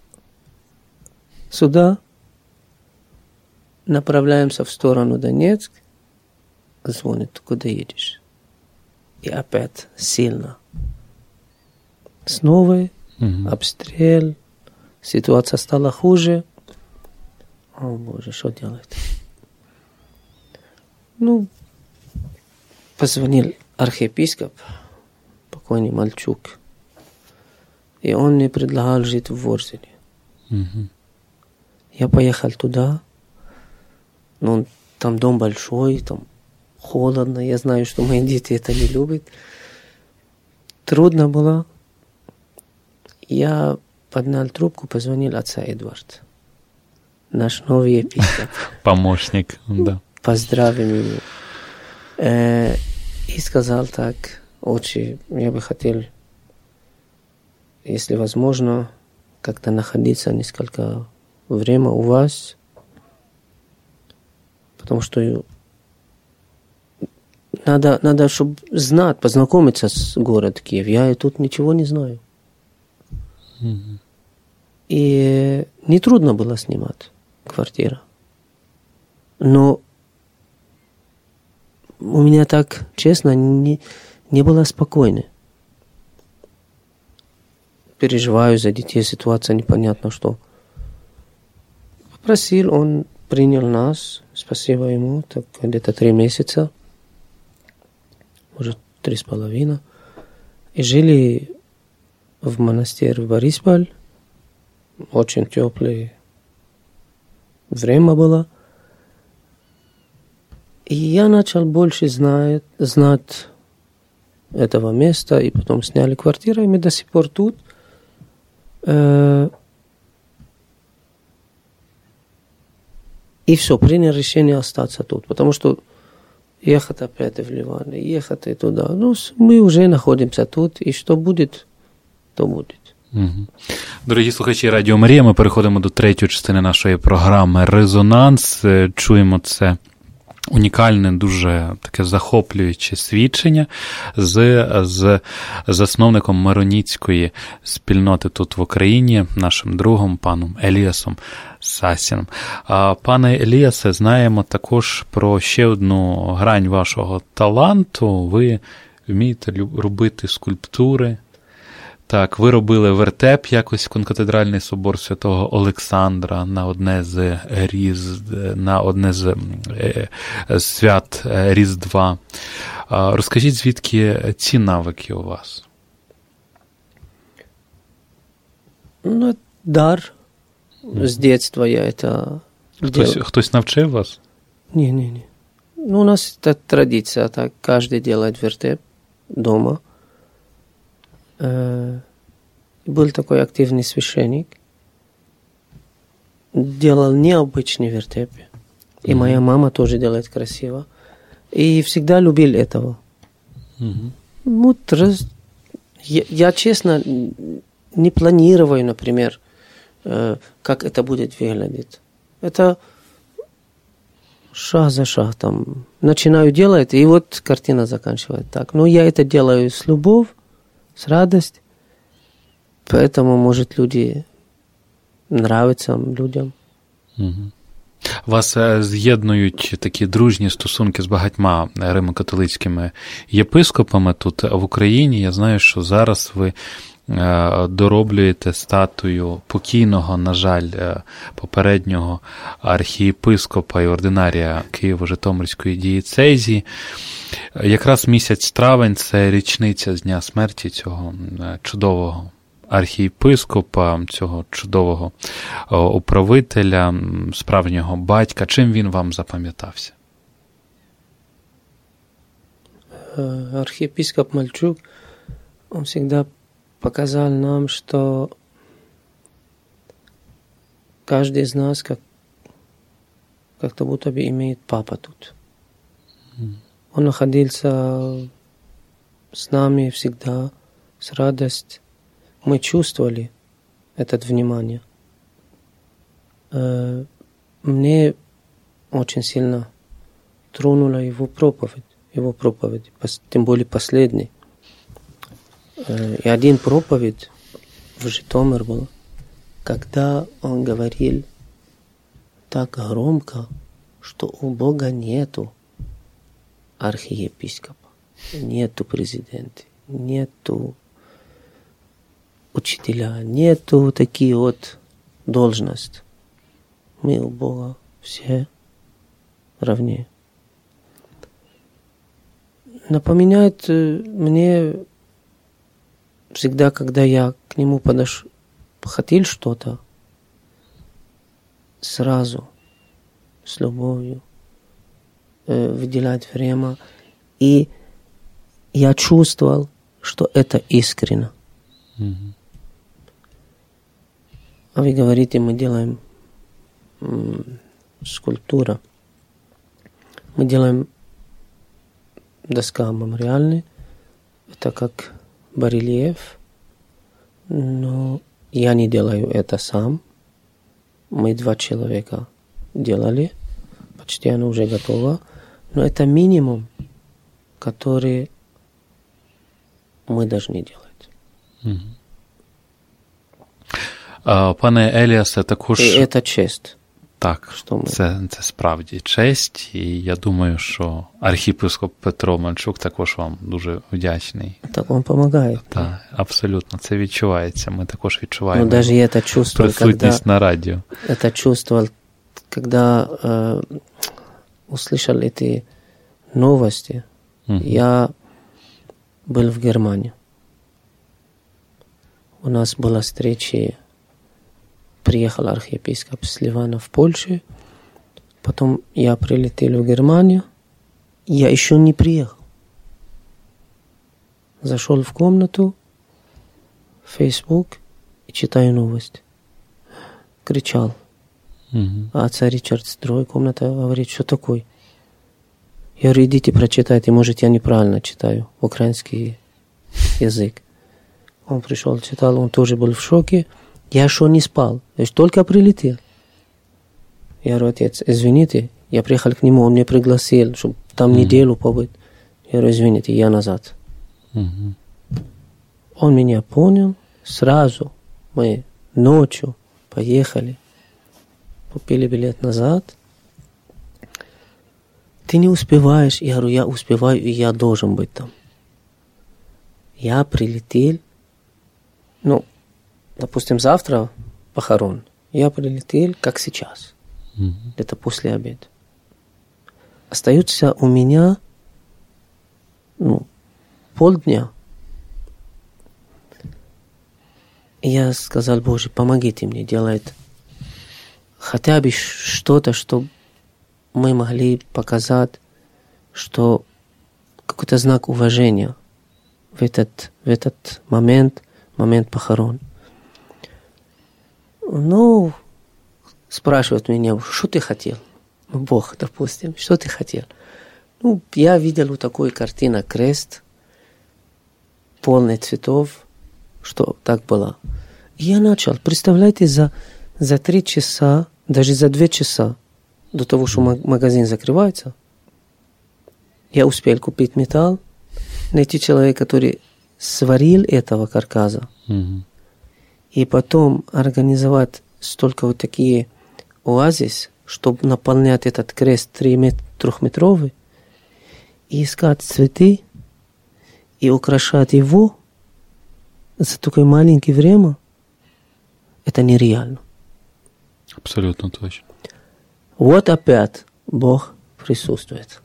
сюда, направляемся в сторону Донецк, звонит, куда едешь? И опять сильно. Снова угу. обстрел, ситуация стала хуже. О, Боже, что делать? Ну, позвонил архиепископ, покойный Мальчук, и он мне предлагал жить в Ворзеле. Угу. Я поехал туда, ну, там дом большой, там холодно, я знаю, что мои дети это не любят. Трудно было. Я поднял трубку, позвонил отца Эдвард, наш новый епископ. Помощник, да. Поздравим его. Э, и сказал так, отче, я бы хотел, если возможно, как-то находиться несколько время у вас, потому что надо, надо, чтобы знать, познакомиться с городом Киев. Я тут ничего не знаю. Mm-hmm. И нетрудно было снимать квартиру. Но у меня так, честно, не, не было спокойно. Переживаю за детей, ситуация непонятно что. Попросил, он принял нас, спасибо ему, так где-то три месяца, может, три с половиной. И жили в монастыре в Борисполь. Очень теплое время было. И я начал больше знать, знать этого места, и потом сняли квартиру, и мы до сих пор тут. И все, принял решение остаться тут, потому что ехать опять в Ливан, ехать и туда. Ну, мы вже знаходимося тут, і що буде, то буде. Угу. Дорогі слухачі Радіо Марія, ми переходимо до третьої частини нашої програми «Резонанс». Чуємо це унікальне, дуже таке захоплююче свідчення з, з засновником Мироніцької спільноти тут в Україні, нашим другом, паном Еліасом Сасіном. А, пане Еліасе, знаємо також про ще одну грань вашого таланту. Ви вмієте робити скульптури. Так, ви робили вертеп якось в конкатедральний собор Святого Олександра на одне з різ, на одне з е, свят Різдва. Розкажіть, звідки ці навики у вас? Ну, дар. З дитинства я це хтось, хтось навчив вас? Ні, ні, ні. Ну, у нас це традиція, так, кожен робить вертеп дома. Был такой активный священник, делал необычный вертеп, и mm-hmm. моя мама тоже делает красиво, и всегда любил этого. Mm-hmm. Вот, раз... я, я, честно, не планирую, например, как это будет выглядеть. Это шаг за шаг там. Начинаю делать, и вот картина заканчивается так. Но я это делаю с любовью, с радостью. Поэтому, может, люди нравятся людям. Угу. Вас з'єднують такі дружні стосунки з багатьма римо-католицькими єпископами тут в Україні. Я знаю, що зараз ви дороблюєте статую покійного, на жаль, попереднього архієпископа і ординарія Києво-Житомирської дієцезії. Якраз місяць травень – це річниця з дня смерті цього чудового архієпископа, цього чудового управителя, справжнього батька. Чим він вам запам'ятався? архиепископ Мальчук, он всегда показал нам, что каждый из нас как, как-то будто бы имеет папа тут. Mm. Он находился с нами всегда, с радостью. Мы чувствовали это внимание. Мне очень сильно тронула его проповедь, его проповедь, тем более последний. И один проповедь в Житомир был, когда он говорил так громко, что у Бога нету архиепископа, нету президента, нету учителя, нету такие вот должности. Мы у Бога все равны. Напоминает мне всегда, когда я к нему подошел, хотел что-то, сразу, с любовью, э, выделять время. И я чувствовал, что это искренне. Mm-hmm. А вы говорите, мы делаем м- скульптуру. Мы делаем доска мемориальная. Это как барельеф. Но я не делаю это сам. Мы два человека делали. Почти она уже готова. Но это минимум, который мы должны делать. Mm-hmm. Пане Еліасе, також... І це честь. Так, це, це справді честь, і я думаю, що архієпископ Петро Мальчук також вам дуже вдячний. Так, він допомагає. Так, абсолютно, це відчувається, ми також відчуваємо ну, даже я це чувствую, присутність когда, на радіо. Это чувствовал, когда э, услышал эти новости, угу. Я был в Германии. У нас была встреча. Приехал архиепископ с Ливана в Польшу, потом я прилетел в Германию, я еще не приехал. Зашел в комнату, в Facebook и читаю новости. Кричал. Mm-hmm. А отца Ричард с другой комнаты говорит, что такое? Я говорю, идите прочитайте, может я неправильно читаю украинский язык. Он пришел, читал, он тоже был в шоке. Я еще не спал, я только прилетел. Я говорю, отец, извините, я приехал к нему, он меня пригласил, чтобы там mm-hmm. неделю побыть. Я говорю, извините, я назад. Mm-hmm. Он меня понял, сразу мы ночью поехали, купили билет назад. Ты не успеваешь, я говорю, я успеваю, и я должен быть там. Я прилетел, ну, допустим, завтра похорон. Я прилетел, как сейчас. Mm-hmm. Это после обеда. Остается у меня ну, полдня. И я сказал, Боже, помогите мне делать хотя бы что-то, чтобы мы могли показать, что какой-то знак уважения в этот, в этот момент, момент похорон. Ну, спрашивают меня, что ты хотел? Бог, допустим, что ты хотел? Ну, я видел вот такую картину, крест, полный цветов, что так было. И я начал, представляете, за, за три часа, даже за два часа до того, что магазин закрывается, я успел купить металл, найти человека, который сварил этого каркаса, mm-hmm. и потом организовать столько вот такие оазис, чтобы наполнять этот крест трехметровый, и искать цветы, и украшать его за такое маленькое время, это нереально. Абсолютно точно. Вот опять Бог присутствует.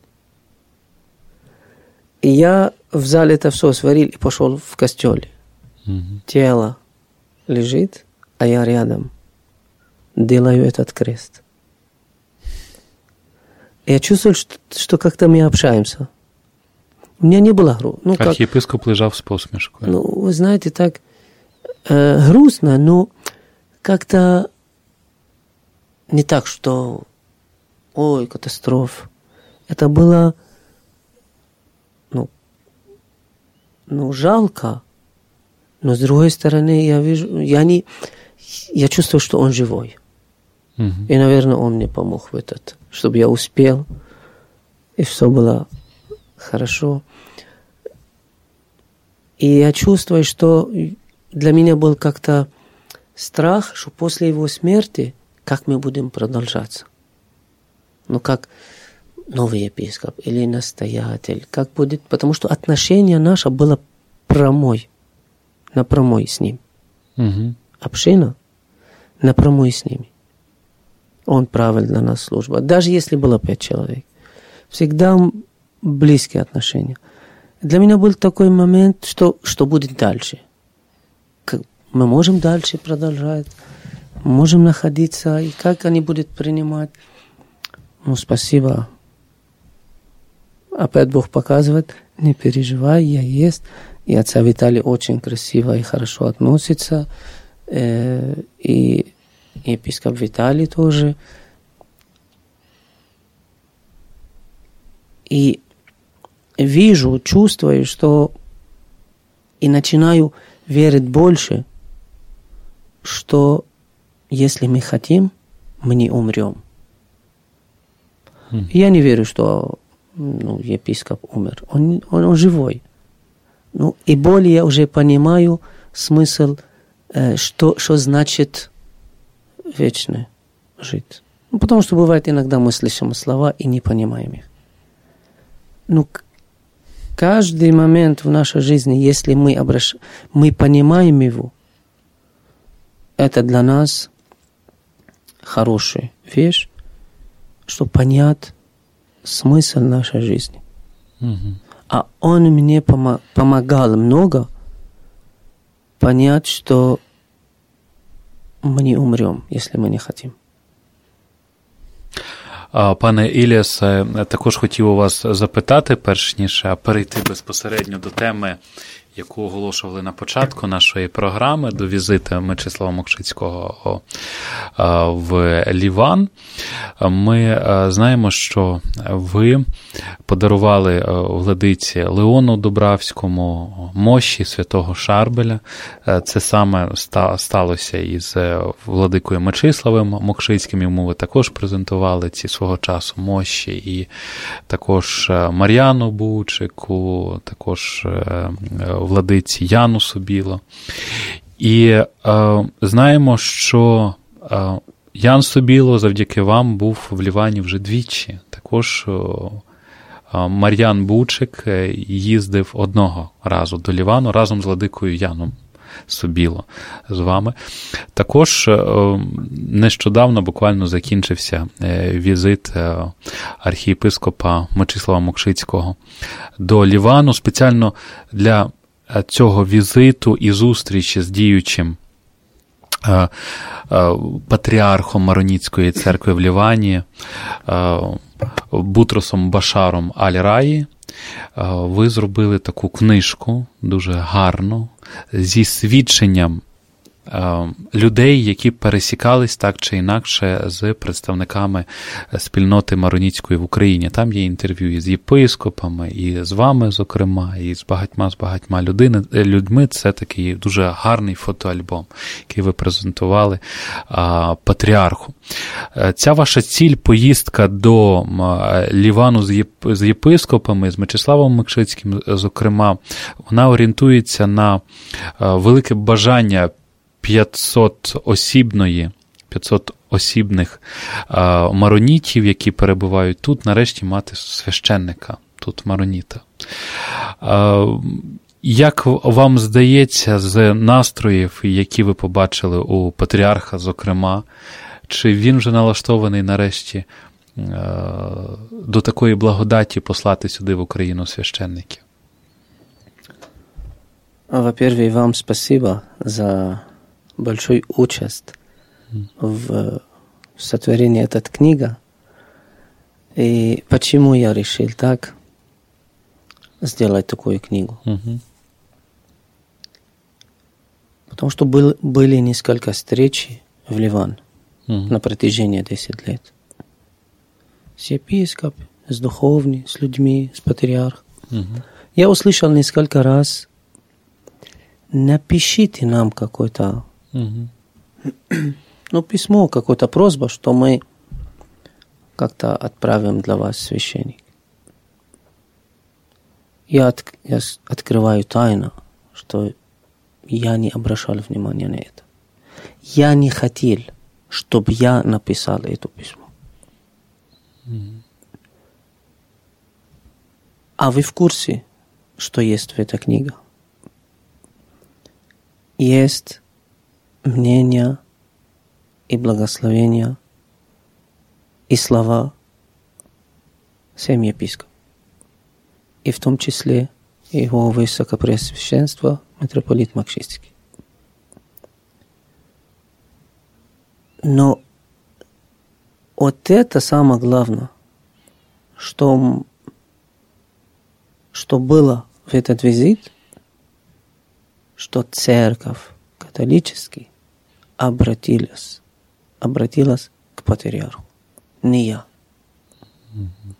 И я в зале это все сварил и пошел в костеле. Mm-hmm. Тело лежит, а я рядом делаю этот крест. Я чувствую, что, что как-то мы общаемся. У меня не было грустно. Ну, архиепископ лежав с посмешкой. Ну, вы знаете, так э, грустно, но как-то не так, что ой, катастрофа. Это было ну, ну, жалко, но с другой стороны я вижу, я не, я чувствую, что он живой. Угу. И, наверное, он мне помог в этот, чтобы я успел, и все было хорошо. И я чувствую, что для меня был как-то страх, что после его смерти, как мы будем продолжаться. Ну, как новый епископ или настоятель, как будет, потому что отношение наше было прямой, напрямую с ним. Угу. Община напрямую с ними. Он правил для нас службу. Даже если было пять человек. Всегда близкие отношения. Для меня был такой момент, что, что будет дальше. Мы можем дальше продолжать, можем находиться, и как они будут принимать. Ну, спасибо. Опять Бог показывает, не переживай, я есть. И отца Виталий очень красиво и хорошо относится. И епископ Виталий тоже. И вижу, чувствую, что и начинаю верить больше, что если мы хотим, мы не умрем. Mm. Я не верю, что ну, епископ умер. Он, он, он живой. Ну, и более уже понимаю смысл, э, что, что значит вечно жить. Ну, потому что бывает иногда мы слышим слова и не понимаем их. Ну, каждый момент в нашей жизни, если мы, обращ... мы понимаем его, это для нас хорошая вещь, чтобы понять смысл нашей жизни. Mm-hmm. А он мне пом- помогал много понять, что мы не умрем, если мы не хотим. Пане Іліасе, також хотів у вас запитати, перш ніж перейти безпосередньо до теми, яку оголошували на початку нашої програми, до візиту Мечислава Мокшицького в Ліван. Ми знаємо, що ви подарували владиці Леону Дубравському мощі святого Шарбеля. Це саме сталося із владикою Мечиславом Мокшицьким. Йому ви також презентували ці свого часу мощі. І також Мар'яну Бучику, також владиці Яну Собіло. І е, знаємо, що е, Ян Собіло завдяки вам був в Лівані вже двічі. Також е, Мар'ян Бучик їздив одного разу до Лівану разом з владикою Яном Собіло з вами. Також е, нещодавно буквально закінчився е, візит е, архієпископа Мечислава Мокшицького до Лівану спеціально для цього візиту і зустрічі з діючим е, е, патріархом Мароніцької церкви в Лівані, е, Бутросом Башаром Аль-Раї, е, ви зробили таку книжку, дуже гарну, зі свідченням людей, які пересікались так чи інакше з представниками спільноти Мароніцької в Україні. Там є інтерв'ю із єпископами, і з вами, зокрема, і з багатьма, з багатьма людини, людьми. Це такий дуже гарний фотоальбом, який ви презентували а, патріарху. Ця ваша ціль, поїздка до Лівану з, єп, з єпископами, з Мечиславом Мокшицьким, зокрема, вона орієнтується на а, велике бажання п'ятсот-осібної, п'ятсот-осібних а, маронітів, які перебувають тут, нарешті мати священника, тут мароніта. А, як вам здається, з настроїв, які ви побачили у патріарха, зокрема, чи він вже налаштований нарешті а, до такої благодаті послати сюди в Україну священників? Во-первых, вам спасибо за большой участь в сотворении этой книги. И почему я решил так? сделать такую книгу. Угу. Потому что был, были несколько встреч в Ливан угу. на протяжении десяти лет. С епископом, с духовными, с людьми, с патриархом. Угу. Я услышал несколько раз: напишите нам какое-то угу. ну, письмо, какую-то просьбу, что мы как-то отправим для вас священник. Я, от, я открываю тайну, что я не обращал внимания на это. Я не хотел, чтобы я написал это письмо. Mm-hmm. А вы в курсе, что есть в этой книге? Есть мнение и благословения и слова семь епископов, и в том числе его высокопреосвященство митрополит Макшийский. Но вот это самое главное, что, что было в этот визит, что церковь католическая обратилась, обратилась к патриарху, не я. Mm-hmm.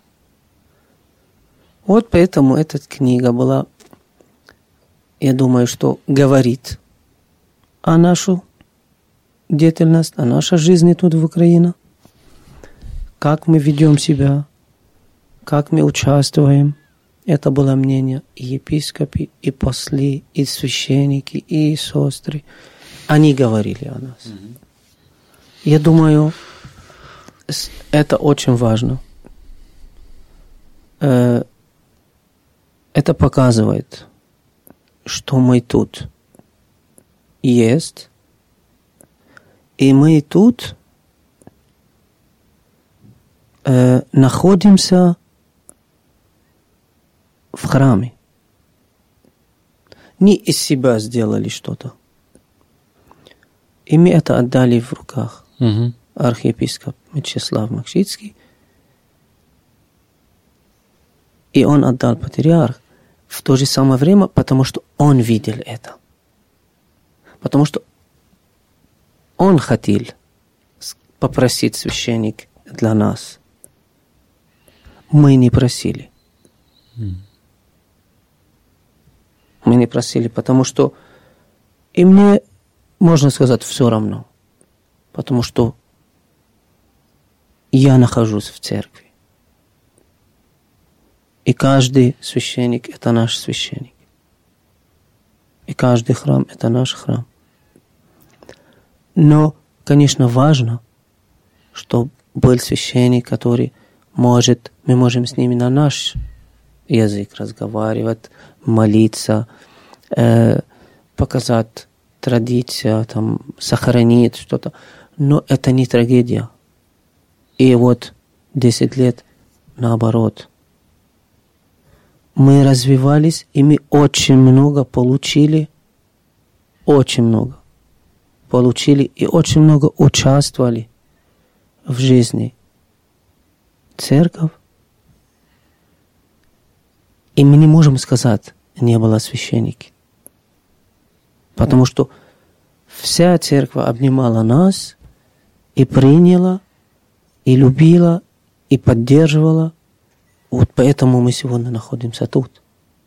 Вот поэтому эта книга была, я думаю, что говорит о нашу деятельность, о нашей жизни тут в Украине, как мы ведем себя, как мы участвуем. Это было мнение и епископы, и послы, и священники, и сестры. Они говорили о нас. Mm-hmm. Я думаю, это очень важно. Это показывает, что мы тут есть, и мы тут э, находимся в храме. Не из себя сделали что-то. И мы это отдали в руках. Угу. Архиепископ Мечислав Макшийский. И он отдал патриарх в то же самое время, потому что он видел это. Потому что он хотел попросить священник для нас. Мы не просили. Mm. Мы не просили, потому что и мне, можно сказать, все равно. Потому что я нахожусь в церкви. И каждый священник – это наш священник. И каждый храм – это наш храм. Но, конечно, важно, чтобы был священник, который может, мы можем с ними на наш язык разговаривать, молиться, э, показать традицию, там, сохранить что-то. Но это не трагедия. И вот десять лет наоборот. Мы развивались, и мы очень много получили, очень много получили и очень много участвовали в жизни церковь. И мы не можем сказать, не было священники. Потому что вся церковь обнимала нас и приняла, и любила, и поддерживала. Вот поэтому мы сегодня находимся тут.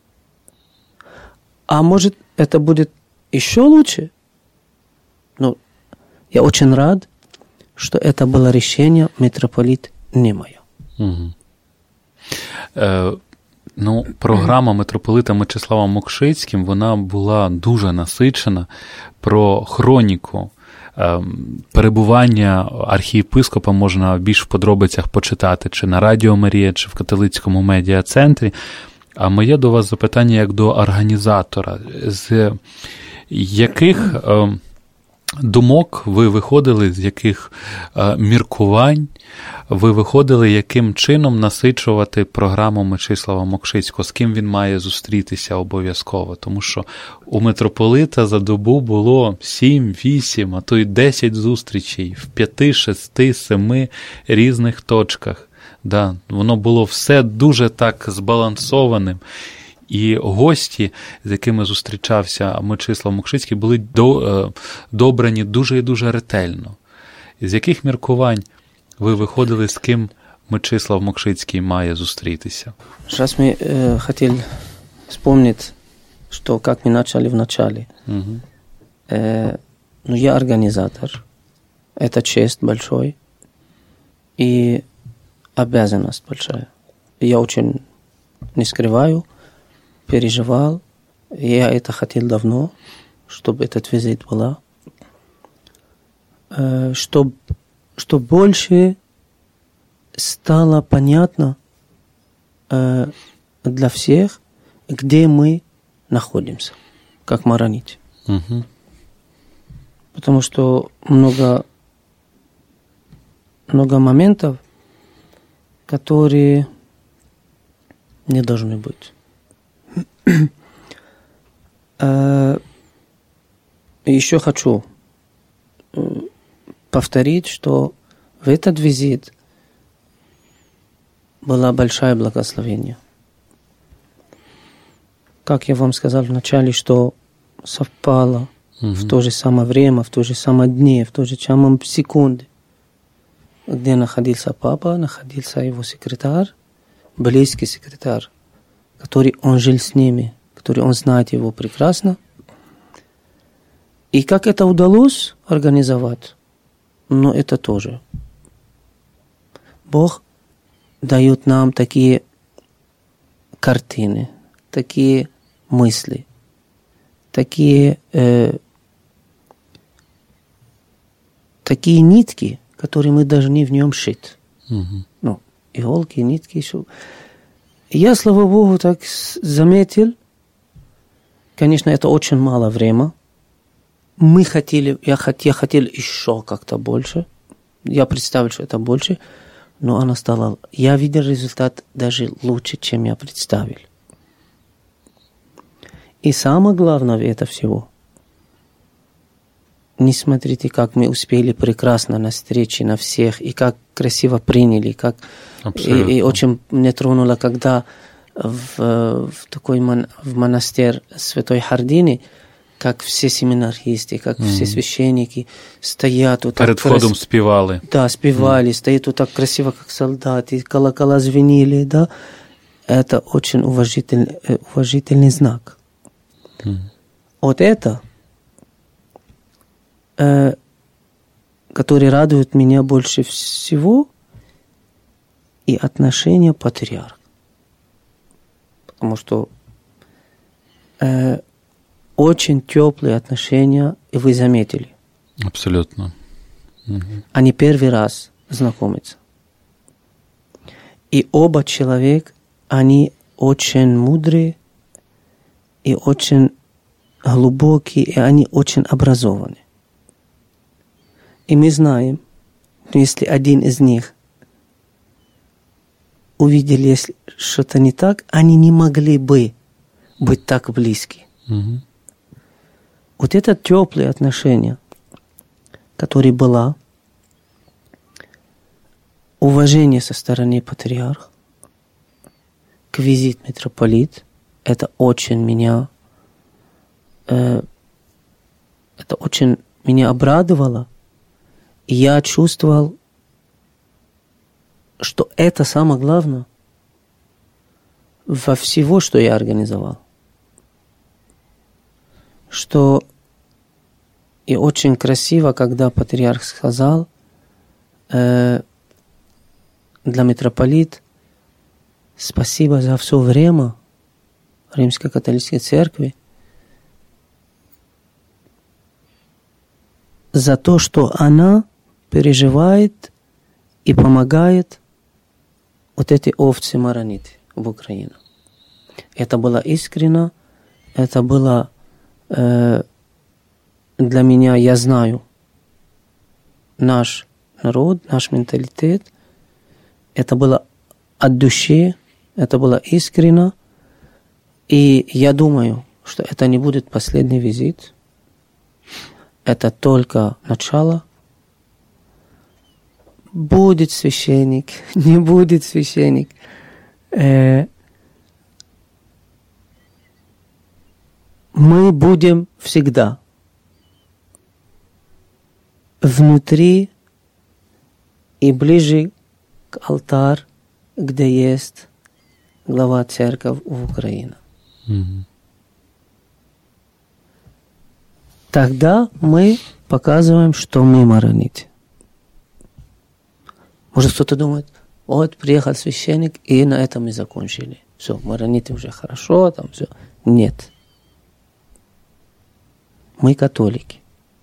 А может, это будет еще лучше? Ну, я очень рад, что это было решение митрополит не моє. Угу. Е, ну, програма митрополита Мечиславом Мокшицьким, вона була дуже насичена про хроніку перебування архієпископа, можна більш в подробицях почитати, чи на Радіо Марія, чи в католицькому медіа-центрі. А моє до вас запитання як до організатора. З яких е, думок ви виходили, з яких е, міркувань ви виходили, яким чином насичувати програму Мечислава Мокшицького, з ким він має зустрітися обов'язково? Тому що у митрополита за добу було сім, вісім, а то й десять зустрічей в п'яти, шести, семи різних точках. Да, воно було все дуже так збалансованим. І гості, з якими зустрічався Мечислав Мокшицький, були до, добрані дуже і дуже ретельно. З яких міркувань ви виходили, з ким Мечислав Мокшицький має зустрітися? Сейчас мы э, хотели вспомнить, что как мы начали в начале. Угу. Э, ну, я организатор. Это честь большой. И обязанность большая. Я очень не скрываю, переживал. Я это хотел давно, чтобы этот визит был. Э, чтобы, чтобы больше стало понятно э, для всех, где мы находимся, как маронить. Угу. Потому что много, много моментов, которые не должны быть. э, еще хочу повторить, что в этот визит было большое благословение. Как я вам сказал вначале, что совпало угу. в то же самое время, в то же самое дне, в то же самое секунде, где находился папа, находился его секретарь, близкий секретарь, который он жил с ними, который он знает его прекрасно. И как это удалось организовать, но это тоже. Бог дает нам такие картины, такие мысли, такие, э, такие нитки, которые мы должны в нем шить. Угу. Ну, иголки, нитки. Еще. Я, слава Богу, так заметил. Конечно, это очень мало времени. Мы хотели, я, хот, я хотел еще как-то больше. Я представил, что это больше. Но она стала... Я видел результат даже лучше, чем я представил. И самое главное в этом всего, не смотрите, как мы успели прекрасно на встрече, на всех, и как красиво приняли, как... И, и очень мне тронуло, когда в, в такой мон, в монастырь Святой Хардини, как все семинаристы, как mm-hmm. все священники стоят вот перед так входом крас... спевали. Да, спевали, mm-hmm. стоят вот так красиво, как солдаты, колокола звенели, да. Это очень уважительный, уважительный знак. Mm-hmm. Вот это, э, который радует меня больше всего, и отношение патриарха. Потому что э, очень теплые отношения, и вы заметили. Абсолютно. Угу. Они первый раз знакомятся. И оба человека, они очень мудрые, и очень глубокие, и они очень образованы. И мы знаем, если один из них увидели, если что-то не так, они не могли бы быть так близки. Угу. Вот это теплые отношения, которые было, уважение со стороны патриарха, к визит митрополит, это очень меня, э, это очень меня обрадовало, и я чувствовал, что это самое главное во всего, что я организовал. Что и очень красиво, когда патриарх сказал э, для митрополит спасибо за все время Римской католической церкви, за то, что она переживает и помогает вот эти овцы марониты в Украине. Это было искренне, это было э, для меня, я знаю, наш народ, наш менталитет, это было от души, это было искренне, и я думаю, что это не будет последний визит, это только начало. Будет священник, не будет священник. Э, мы будем всегда внутри и ближе к алтарю, где есть глава церкви в Украине. Mm-hmm. Тогда мы показываем, что мы марониты. Может, кто-то думает, вот приехал священник, и на этом мы закончили. Все, марониты уже хорошо, там все. Нет. Мы католики.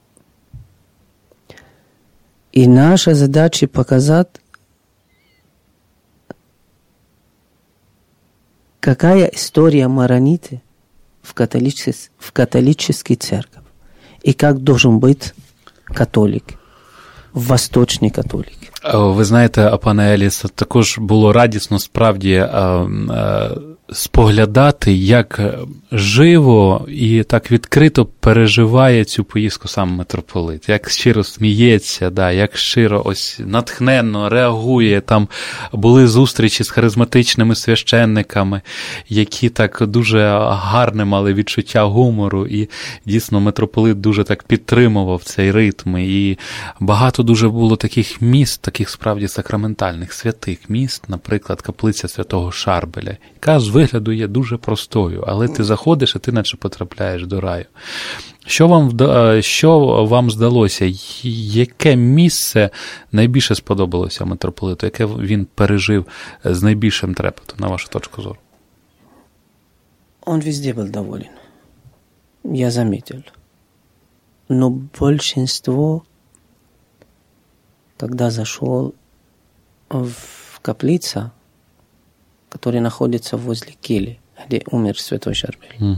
И наша задача показать, какая история марониты в католической, в католической церкви. І як должен бути католик, восточний католик. Ви знаєте, пане Еліс, також було радісно справді споглядати, як живо і так відкрито переживає цю поїздку сам митрополит, як щиро сміється, да, як щиро ось натхненно реагує. Там були зустрічі з харизматичними священниками, які так дуже гарне мали відчуття гумору, і дійсно митрополит дуже так підтримував цей ритм, і багато дуже було таких міст, таких справді сакраментальних, святих міст, наприклад, каплиця святого Шарбеля, яка з вигляду є дуже простою, але ти заходиш, і ти наче потрапляєш до раю. Що вам, що вам здалося? Яке місце найбільше сподобалося митрополиту? Яке він пережив з найбільшим трепетом, на вашу точку зору? Он везде был доволен. Я заметил. Но большинство, когда зашел в каплицу, который находится возле кели, где умер святой Шарбель. Mm-hmm.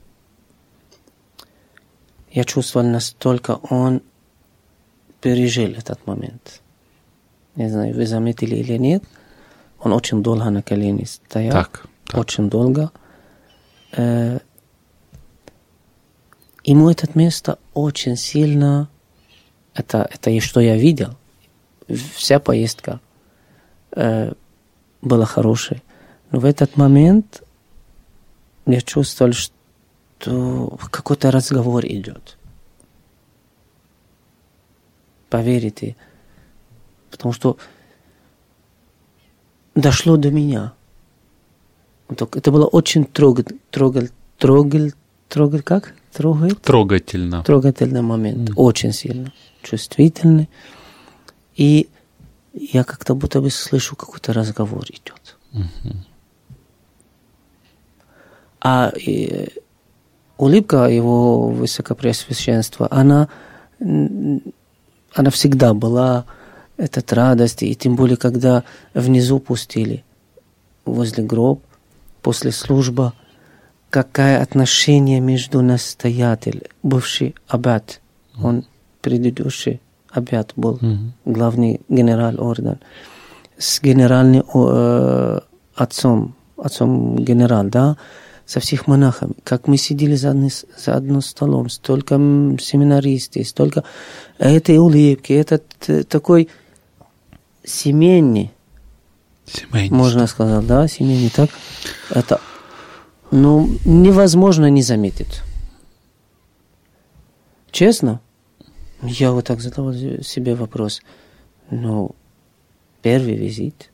Я чувствовал, настолько он пережил этот момент. Не знаю, вы заметили или нет, он очень долго на колени стоял. Так, так. Очень долго. Э, ему это место очень сильно, это, это что я видел, вся поездка э, была хорошая. Но в этот момент я чувствовал, что какой-то разговор идет. Поверите, потому что дошло до меня. Это было очень трогательно, трогатель, трогатель, трогатель, как? Трогатель? Трогательно. Трогательный момент, mm. очень сильно, чувствительный. И я как-то будто бы слышу, какой-то разговор идет. Mm-hmm. А и, улыбка его высокопреосвященства, она, она всегда была, эта радость, и тем более, когда внизу пустили, возле гроб, после службы, какое отношение между настоятелем, бывший аббат, mm-hmm. он предыдущий аббат был, mm-hmm. главный генерал орден, с генеральным э, отцом, отцом генерал, да, со всех монахами, как мы сидели за, одни, за одним столом, столько семинаристов, столько этой улыбки, этот такой семейный, семейный можно сказать, да, семейный, так, это, ну, невозможно не заметить. Честно, я вот так задавал себе вопрос, ну, первый визит,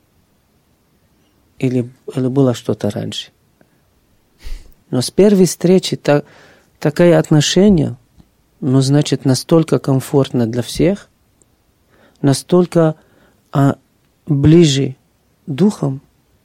или, или было что-то раньше? Но с первой встречи так, такое отношение, ну, значит, настолько комфортно для всех, настолько а, ближе духом,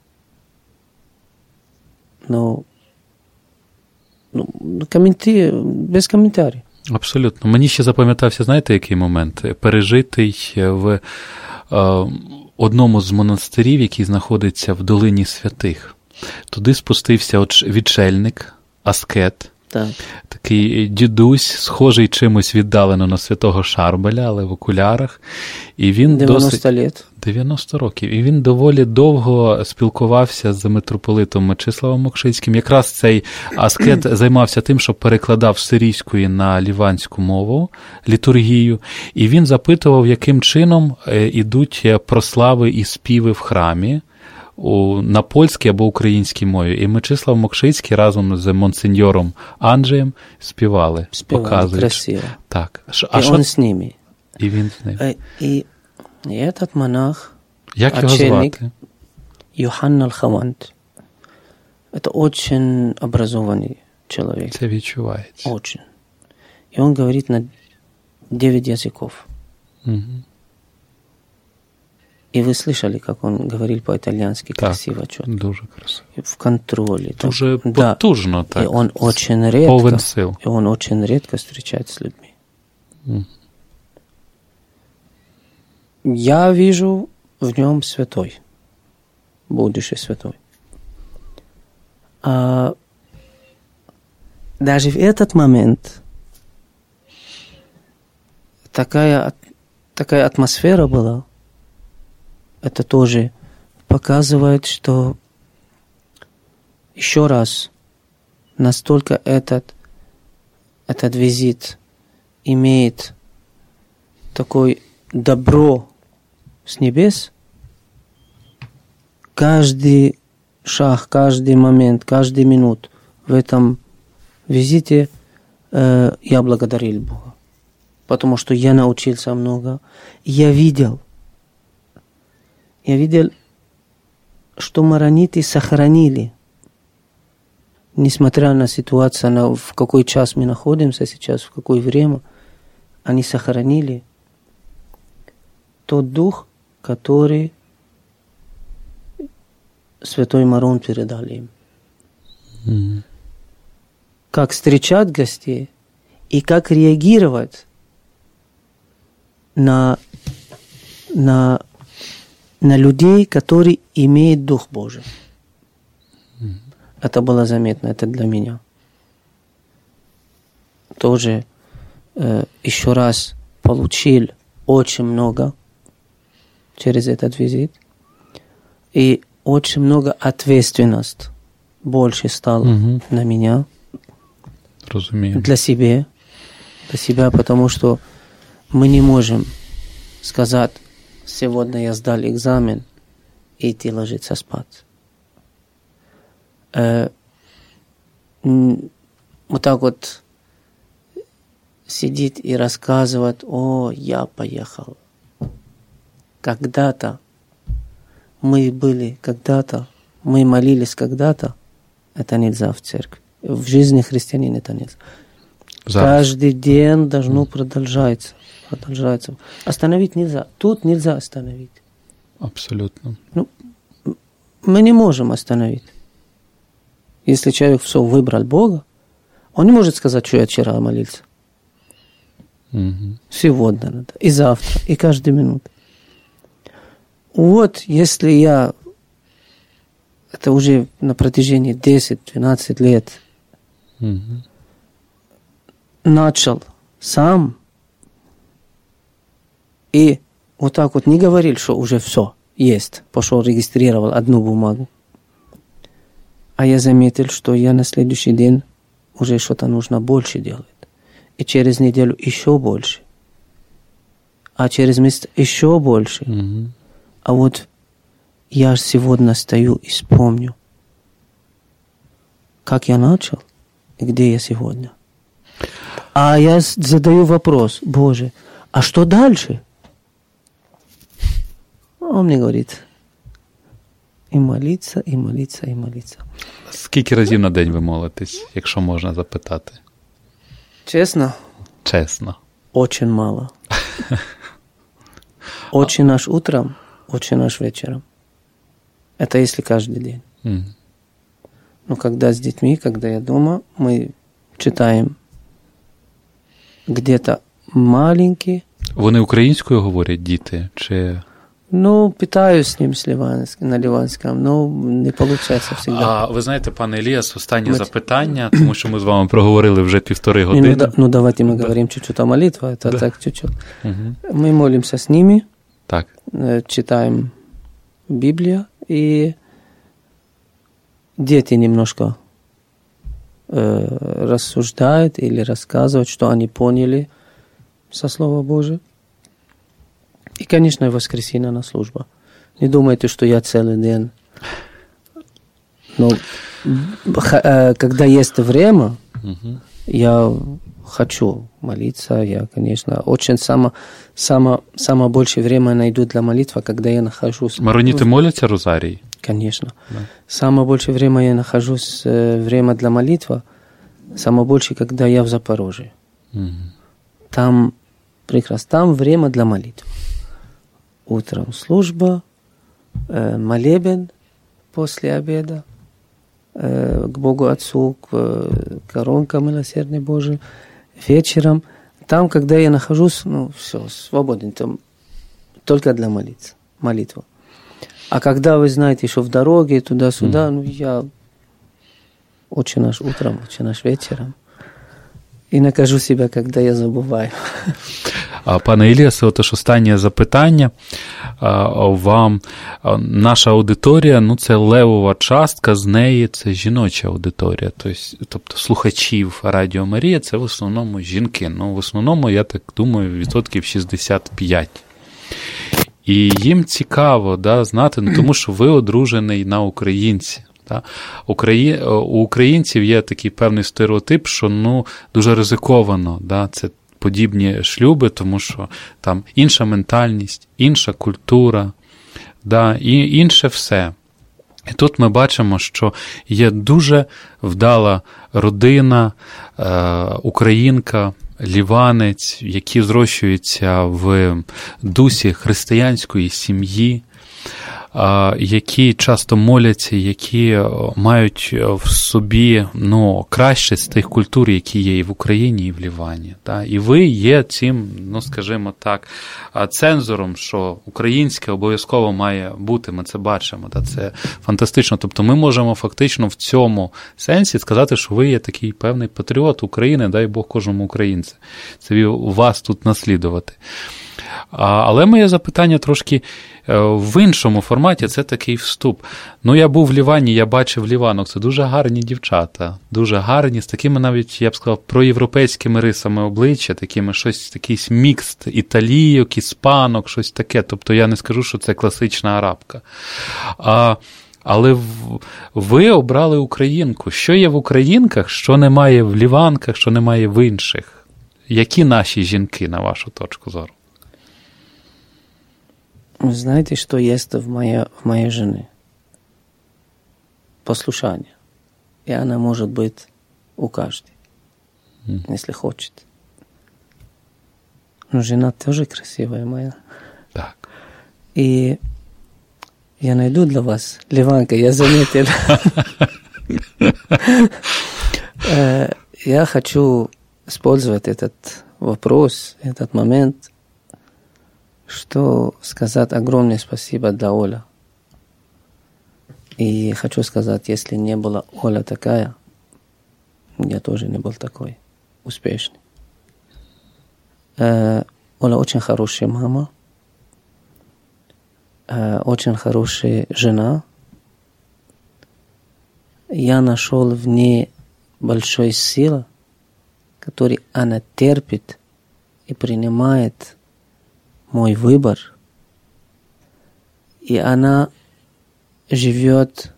ну, ну комменти... без коментарів. Абсолютно. Мені ще запам'ятався, знаєте, який момент? Пережитий в е, одному з монастирів, який знаходиться в Долині Святих. Туди спустився відшельник, аскет, так. Такий дідусь, схожий чимось віддалено на святого Шарбеля, але в окулярах. І він дев'яносто досить... літ. дев'яносто років. І він доволі довго спілкувався з митрополитом Мечиславом Мокшицьким. Якраз цей аскет займався тим, що перекладав з сирійської на ліванську мову, літургію. І він запитував, яким чином ідуть прослави і співи в храмі у, на польській або українській мові. І Мечислав Мокшицький разом з монсеньором Анджеєм співали. Співали, показують. красиво. Так. А і що... він з ними. І він з ними. І, і этот монах, як його звати? Йоханн Алхавант. Это очень образованный человек. Це відчувається. Очень. И он говорит на девять языков. Угу. И вы слышали, как он говорил по-итальянски красиво, четко. Дуже красиво. В контроле. Дуже так, потужно, да. так. И он очень редко, Повен сил. и он очень редко встречается с людьми. Угу. Я вижу в нем святой, будущий святой. А даже в этот момент такая, такая атмосфера была, это тоже показывает, что еще раз настолько этот, этот визит имеет такое добро с небес. Каждый шаг, каждый момент, каждый минут в этом визите э, я благодарил Бога, потому что я научился много. Я видел, я видел, что марониты сохранили, несмотря на ситуацию, на, в какой час мы находимся сейчас, в какое время, они сохранили тот дух, который Святой Марон передал им. Mm. Как встречать гостей и как реагировать на, на, на людей, которые имеют Дух Божий. Mm. Это было заметно, это для меня. Тоже э, еще раз получил очень много через этот визит. И очень много ответственности больше стало угу. на меня. Разумею. Для себя. Для себя, потому что мы не можем сказать, сегодня я сдал экзамен, и идти ложиться спать. Э, вот так вот сидит и рассказывать, о, я поехал. Когда-то мы были, когда-то мы молились, когда-то, это нельзя в церкви. В жизни христианина это нельзя. Зараз. Каждый день должно продолжаться, продолжаться. Остановить нельзя. Тут нельзя остановить. Абсолютно. Ну, мы не можем остановить. Если человек все выбрал Бога, он не может сказать, что я вчера молился. Угу. Сегодня надо, и завтра, и каждую минуту. Вот, если я, это уже на протяжении десять-двенадцать лет, угу. начал сам, и вот так вот не говорил, что уже все есть, пошел, регистрировал одну бумагу, а я заметил, что я на следующий день уже что-то нужно больше делать, и через неделю еще больше, а через месяц еще больше. Угу. А вот я сегодня стою и вспомню, как я начал и где я сегодня. А я задаю вопрос, Боже, а что дальше? Он мне говорит, і молиться, і молиться, і молиться. Скільки разів на день ви молитесь, якщо можна запитати? Честно? Честно. Очень мало. Очень наш утром, очень наш вечером. Это если каждый день. Mm. Но когда с детьми, когда я дома, мы читаем где-то маленькие. Вони українською говорять, діти? Чи... Ну, питаюсь с ним с ливанским, на ливанском, но не получается всегда. А ви знаєте, пане Еліас, останнє ми... запитання, тому що ми з вами проговорили вже півтори години. Ну, да, ну давайте мы да. говорим чуть-чуть о молитве, это да. так чуть-чуть. Угу. Мы молимся с ними, так. читаем Библию, и дети немножко э, рассуждают или рассказывают, что они поняли со Слова Божия. И, конечно, в воскресенье на служба. Не думайте, что я целый день Но когда есть время, угу. я хочу молиться. Я, конечно, очень само, само, самое большее время найду для молитвы, когда я нахожусь... Марониты молятся розарий? Конечно. Да. Самое большее время я нахожусь, время для молитвы, самое большее, когда я в Запорожье. Угу. Там прекрасно, там время для молитвы. Утром служба, э, молебен после обеда, э, к Богу Отцу, к э, коронка милосердной Божией. Вечером, там, когда я нахожусь, ну, все, свободен, там, только для молитвы, молитвы. А когда вы знаете, что в дороге, туда-сюда, mm. ну, я очень наш утром, очень наш вечером. І накажу себе, коли я забуваю. Пане Іліасе, отож останнє запитання вам. Наша аудиторія, ну це левова частка, з неї це жіноча аудиторія. Тобто слухачів Радіо Марія це в основному жінки. Ну, в основному, я так думаю, відсотків шістдесят п'ять. І їм цікаво, да, знати, ну, тому що ви одружений на українці. Украї... У українців є такий певний стереотип, що ну, дуже ризиковано, да, це подібні шлюби, тому що там інша ментальність, інша культура, да, і інше все. І тут ми бачимо, що є дуже вдала родина, е, українка, ліванець, які зрощуються в дусі християнської сім'ї, які часто моляться, які мають в собі ну, краще з тих культур, які є і в Україні, і в Лівані. Так? І ви є цим, ну, скажімо так, цензором, що українське обов'язково має бути, ми це бачимо. Так? Це фантастично. Тобто ми можемо фактично в цьому сенсі сказати, що ви є такий певний патріот України, дай Бог кожному українцю. Це вас тут наслідувати. Але моє запитання трошки в іншому форматі, це такий вступ. Ну, я був в Лівані, я бачив ліванок, це дуже гарні дівчата, дуже гарні, з такими навіть, я б сказав, проєвропейськими рисами обличчя, такими щось, такийсь мікс італійок, іспанок, щось таке, тобто я не скажу, що це класична арабка. А, але ви обрали українку. Що є в українках, що немає в ліванках, що немає в інших? Які наші жінки, на вашу точку зору? Вы знаете, что есть в моей, в моей жене? Послушание. И она может быть у каждой, mm. если хочет. Но жена тоже красивая моя. Так. И я найду для вас, Ливанка, я заметил. Я хочу использовать этот вопрос, этот момент, что сказать огромное спасибо для Оля. И хочу сказать, если не была Оля такая, я тоже не был такой успешный. Э, Оля очень хорошая мама, э, очень хорошая жена. Я нашел в ней большую силу, которую она терпит и принимает мой выбор, и она живет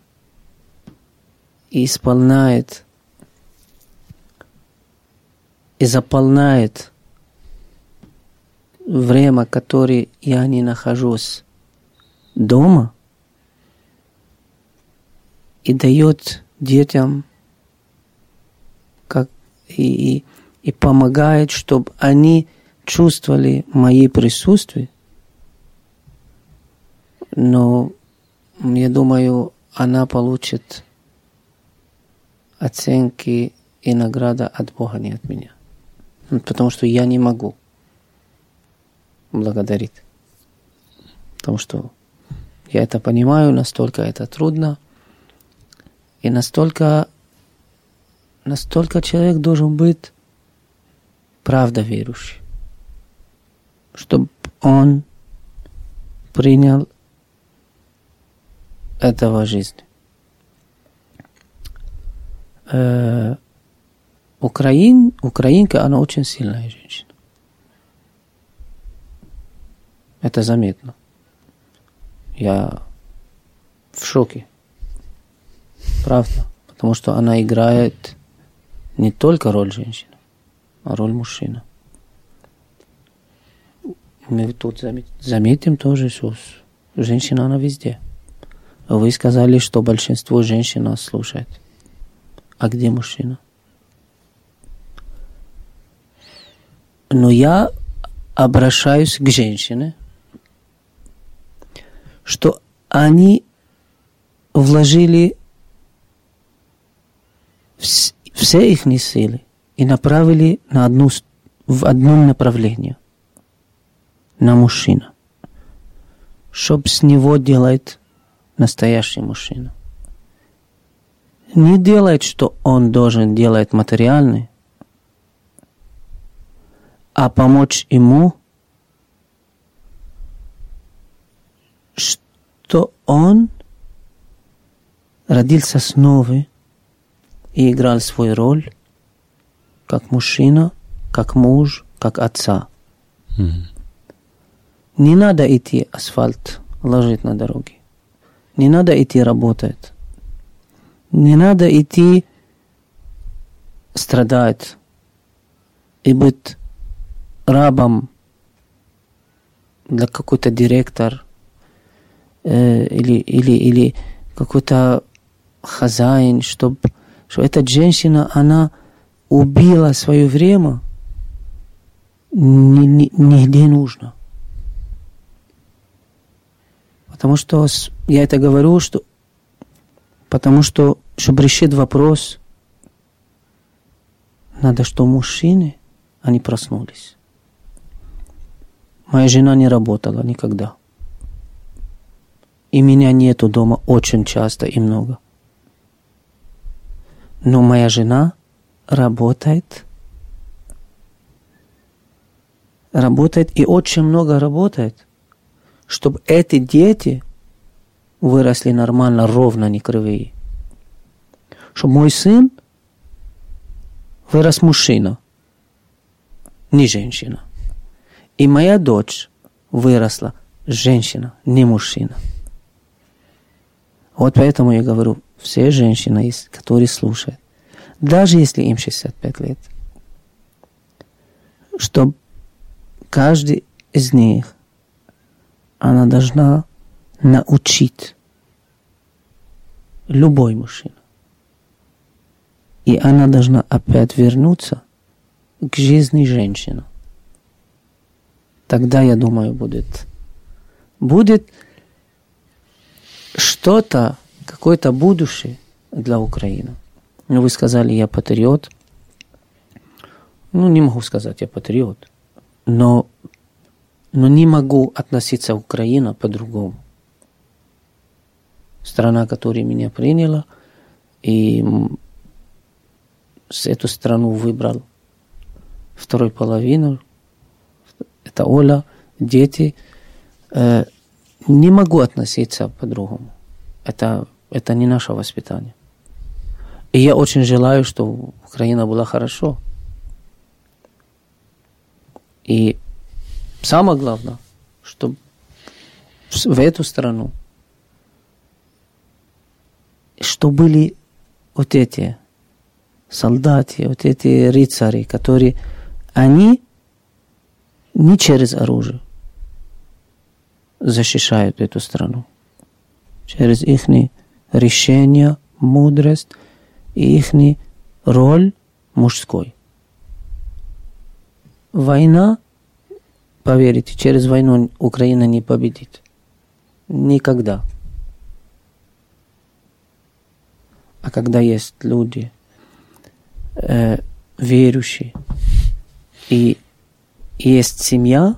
и исполняет и заполняет время, которое я не нахожусь дома, и дает детям как и, и, и помогает, чтобы они чувствовали мои присутствие, но я думаю, она получит оценки и награда от Бога, не от меня. Потому что я не могу благодарить. Потому что я это понимаю, настолько это трудно, и настолько, настолько человек должен быть правда верующий, чтобы он принял этого жизни. Э, Украин, украинка, она очень сильная женщина. Это заметно. Я в шоке, Правда. Потому что она играет не только роль женщины, а роль мужчины. Мы тут заметим тоже, что женщина, она везде. Вы сказали, что большинство женщин нас слушает. А где мужчина? Но я обращаюсь к женщине, что они вложили все их силы и направили на одну, в одном направлении, на мужчину, чтобы с него делать настоящий мужчина. Не делает, что он должен делать материальный, а помочь ему, что он родился снова и играл свою роль как мужчина, как муж, как отца. Mm-hmm. Не надо идти асфальт ложить на дороге. Не надо идти работать. Не надо идти страдать и быть рабом для какой-то директор э, или, или, или какой-то хозяин, чтобы что эта женщина, она убила свое время нигде нужно. Потому что я это говорю, что потому что, чтобы решить вопрос, надо, что мужчины, они проснулись. Моя жена не работала никогда. И меня нету дома очень часто и много. Но моя жена работает, работает и очень много работает, чтобы эти дети выросли нормально, ровно, не кривые. Чтобы мой сын вырос мужчина, не женщина. И моя дочь выросла женщина, не мужчина. Вот поэтому я говорю, все женщины, которые слушают, даже если им шестьдесят пять лет, чтобы каждый из них, она должна научить любой мужчина. И она должна опять вернуться к жизни женщины. Тогда, я думаю, будет, будет что-то, какое-то будущее для Украины. Ну, вы сказали, я патриот. Ну, не могу сказать, я патриот. Но, но не могу относиться к Украине по-другому. Страна, которая меня приняла, и с эту страну выбрал вторую половину. Это Оля, дети. Э, не могу относиться по-другому. Это, это не наше воспитание. И я очень желаю, чтобы Украина была хорошо. И самое главное, чтобы в эту страну, что были вот эти солдаты, вот эти рыцари, которые, они не через оружие защищают эту страну. Через их решение, мудрость и их роль мужской. Война, поверьте, через войну Украина не победит. Никогда. А когда есть люди, э, верующие, и есть семья,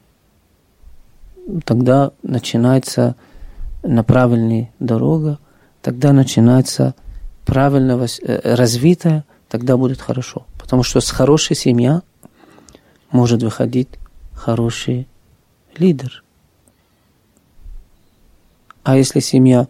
тогда начинается на правильная дорога, тогда начинается правильно развитая, тогда будет хорошо. Потому что с хорошей семьей может выходить хороший лидер. А если семья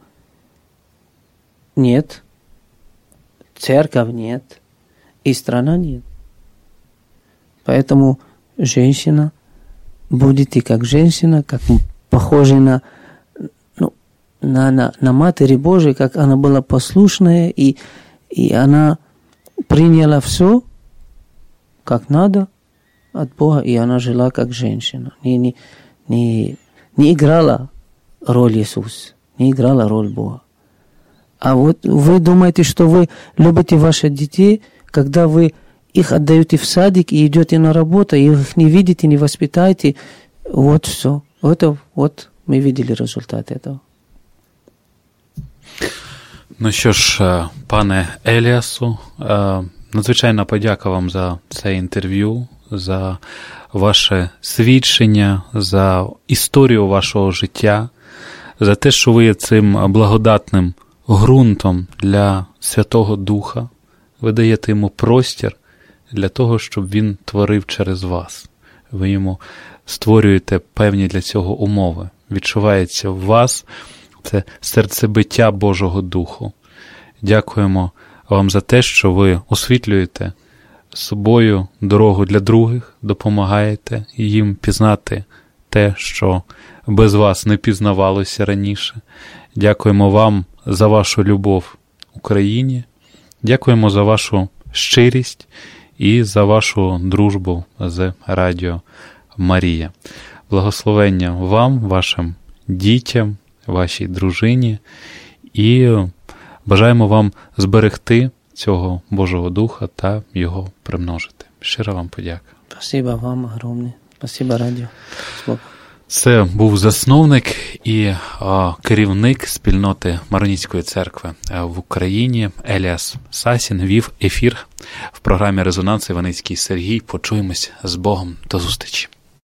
нет, церковь нет, и страна нет. Поэтому женщина будет и как женщина, как похожа на, ну, на, на, на Матери Божией, как она была послушная, и, и она приняла все, как надо от Бога, и она жила как женщина. Не, не, не, не играла роль Иисуса, не играла роль Бога. А вот вы думаете, что вы любите ваших детей, когда вы их отдаете в садик и идете на работу, и их не видите, не воспитаете. Вот все. Это, вот мы видели результат этого. Ну що ж, пане Еліасу, надзвичайна подяка вам за це інтерв'ю, за ваше свідчення, за історію вашого життя, за те, що ви є цим благодатним ґрунтом для Святого Духа. Ви даєте йому простір для того, щоб він творив через вас. Ви йому створюєте певні для цього умови. Відчувається в вас це серцебиття Божого Духу. Дякуємо вам за те, що ви освітлюєте собою дорогу для других, допомагаєте їм пізнати те, що без вас не пізнавалося раніше. Дякуємо вам за вашу любов Україні. Дякуємо за вашу щирість і за вашу дружбу з Радіо Марія. Благословення вам, вашим дітям, вашій дружині, і бажаємо вам зберегти цього Божого Духа та його примножити. Щира вам подяка. Спасибо вам огромне. Спасибо, Радіо. Слава. Це був засновник і а, керівник спільноти Мароніцької церкви в Україні Еліас Сасін. Вів ефір в програмі «Резонанс» Іваницький Сергій. Почуємось з Богом. До зустрічі.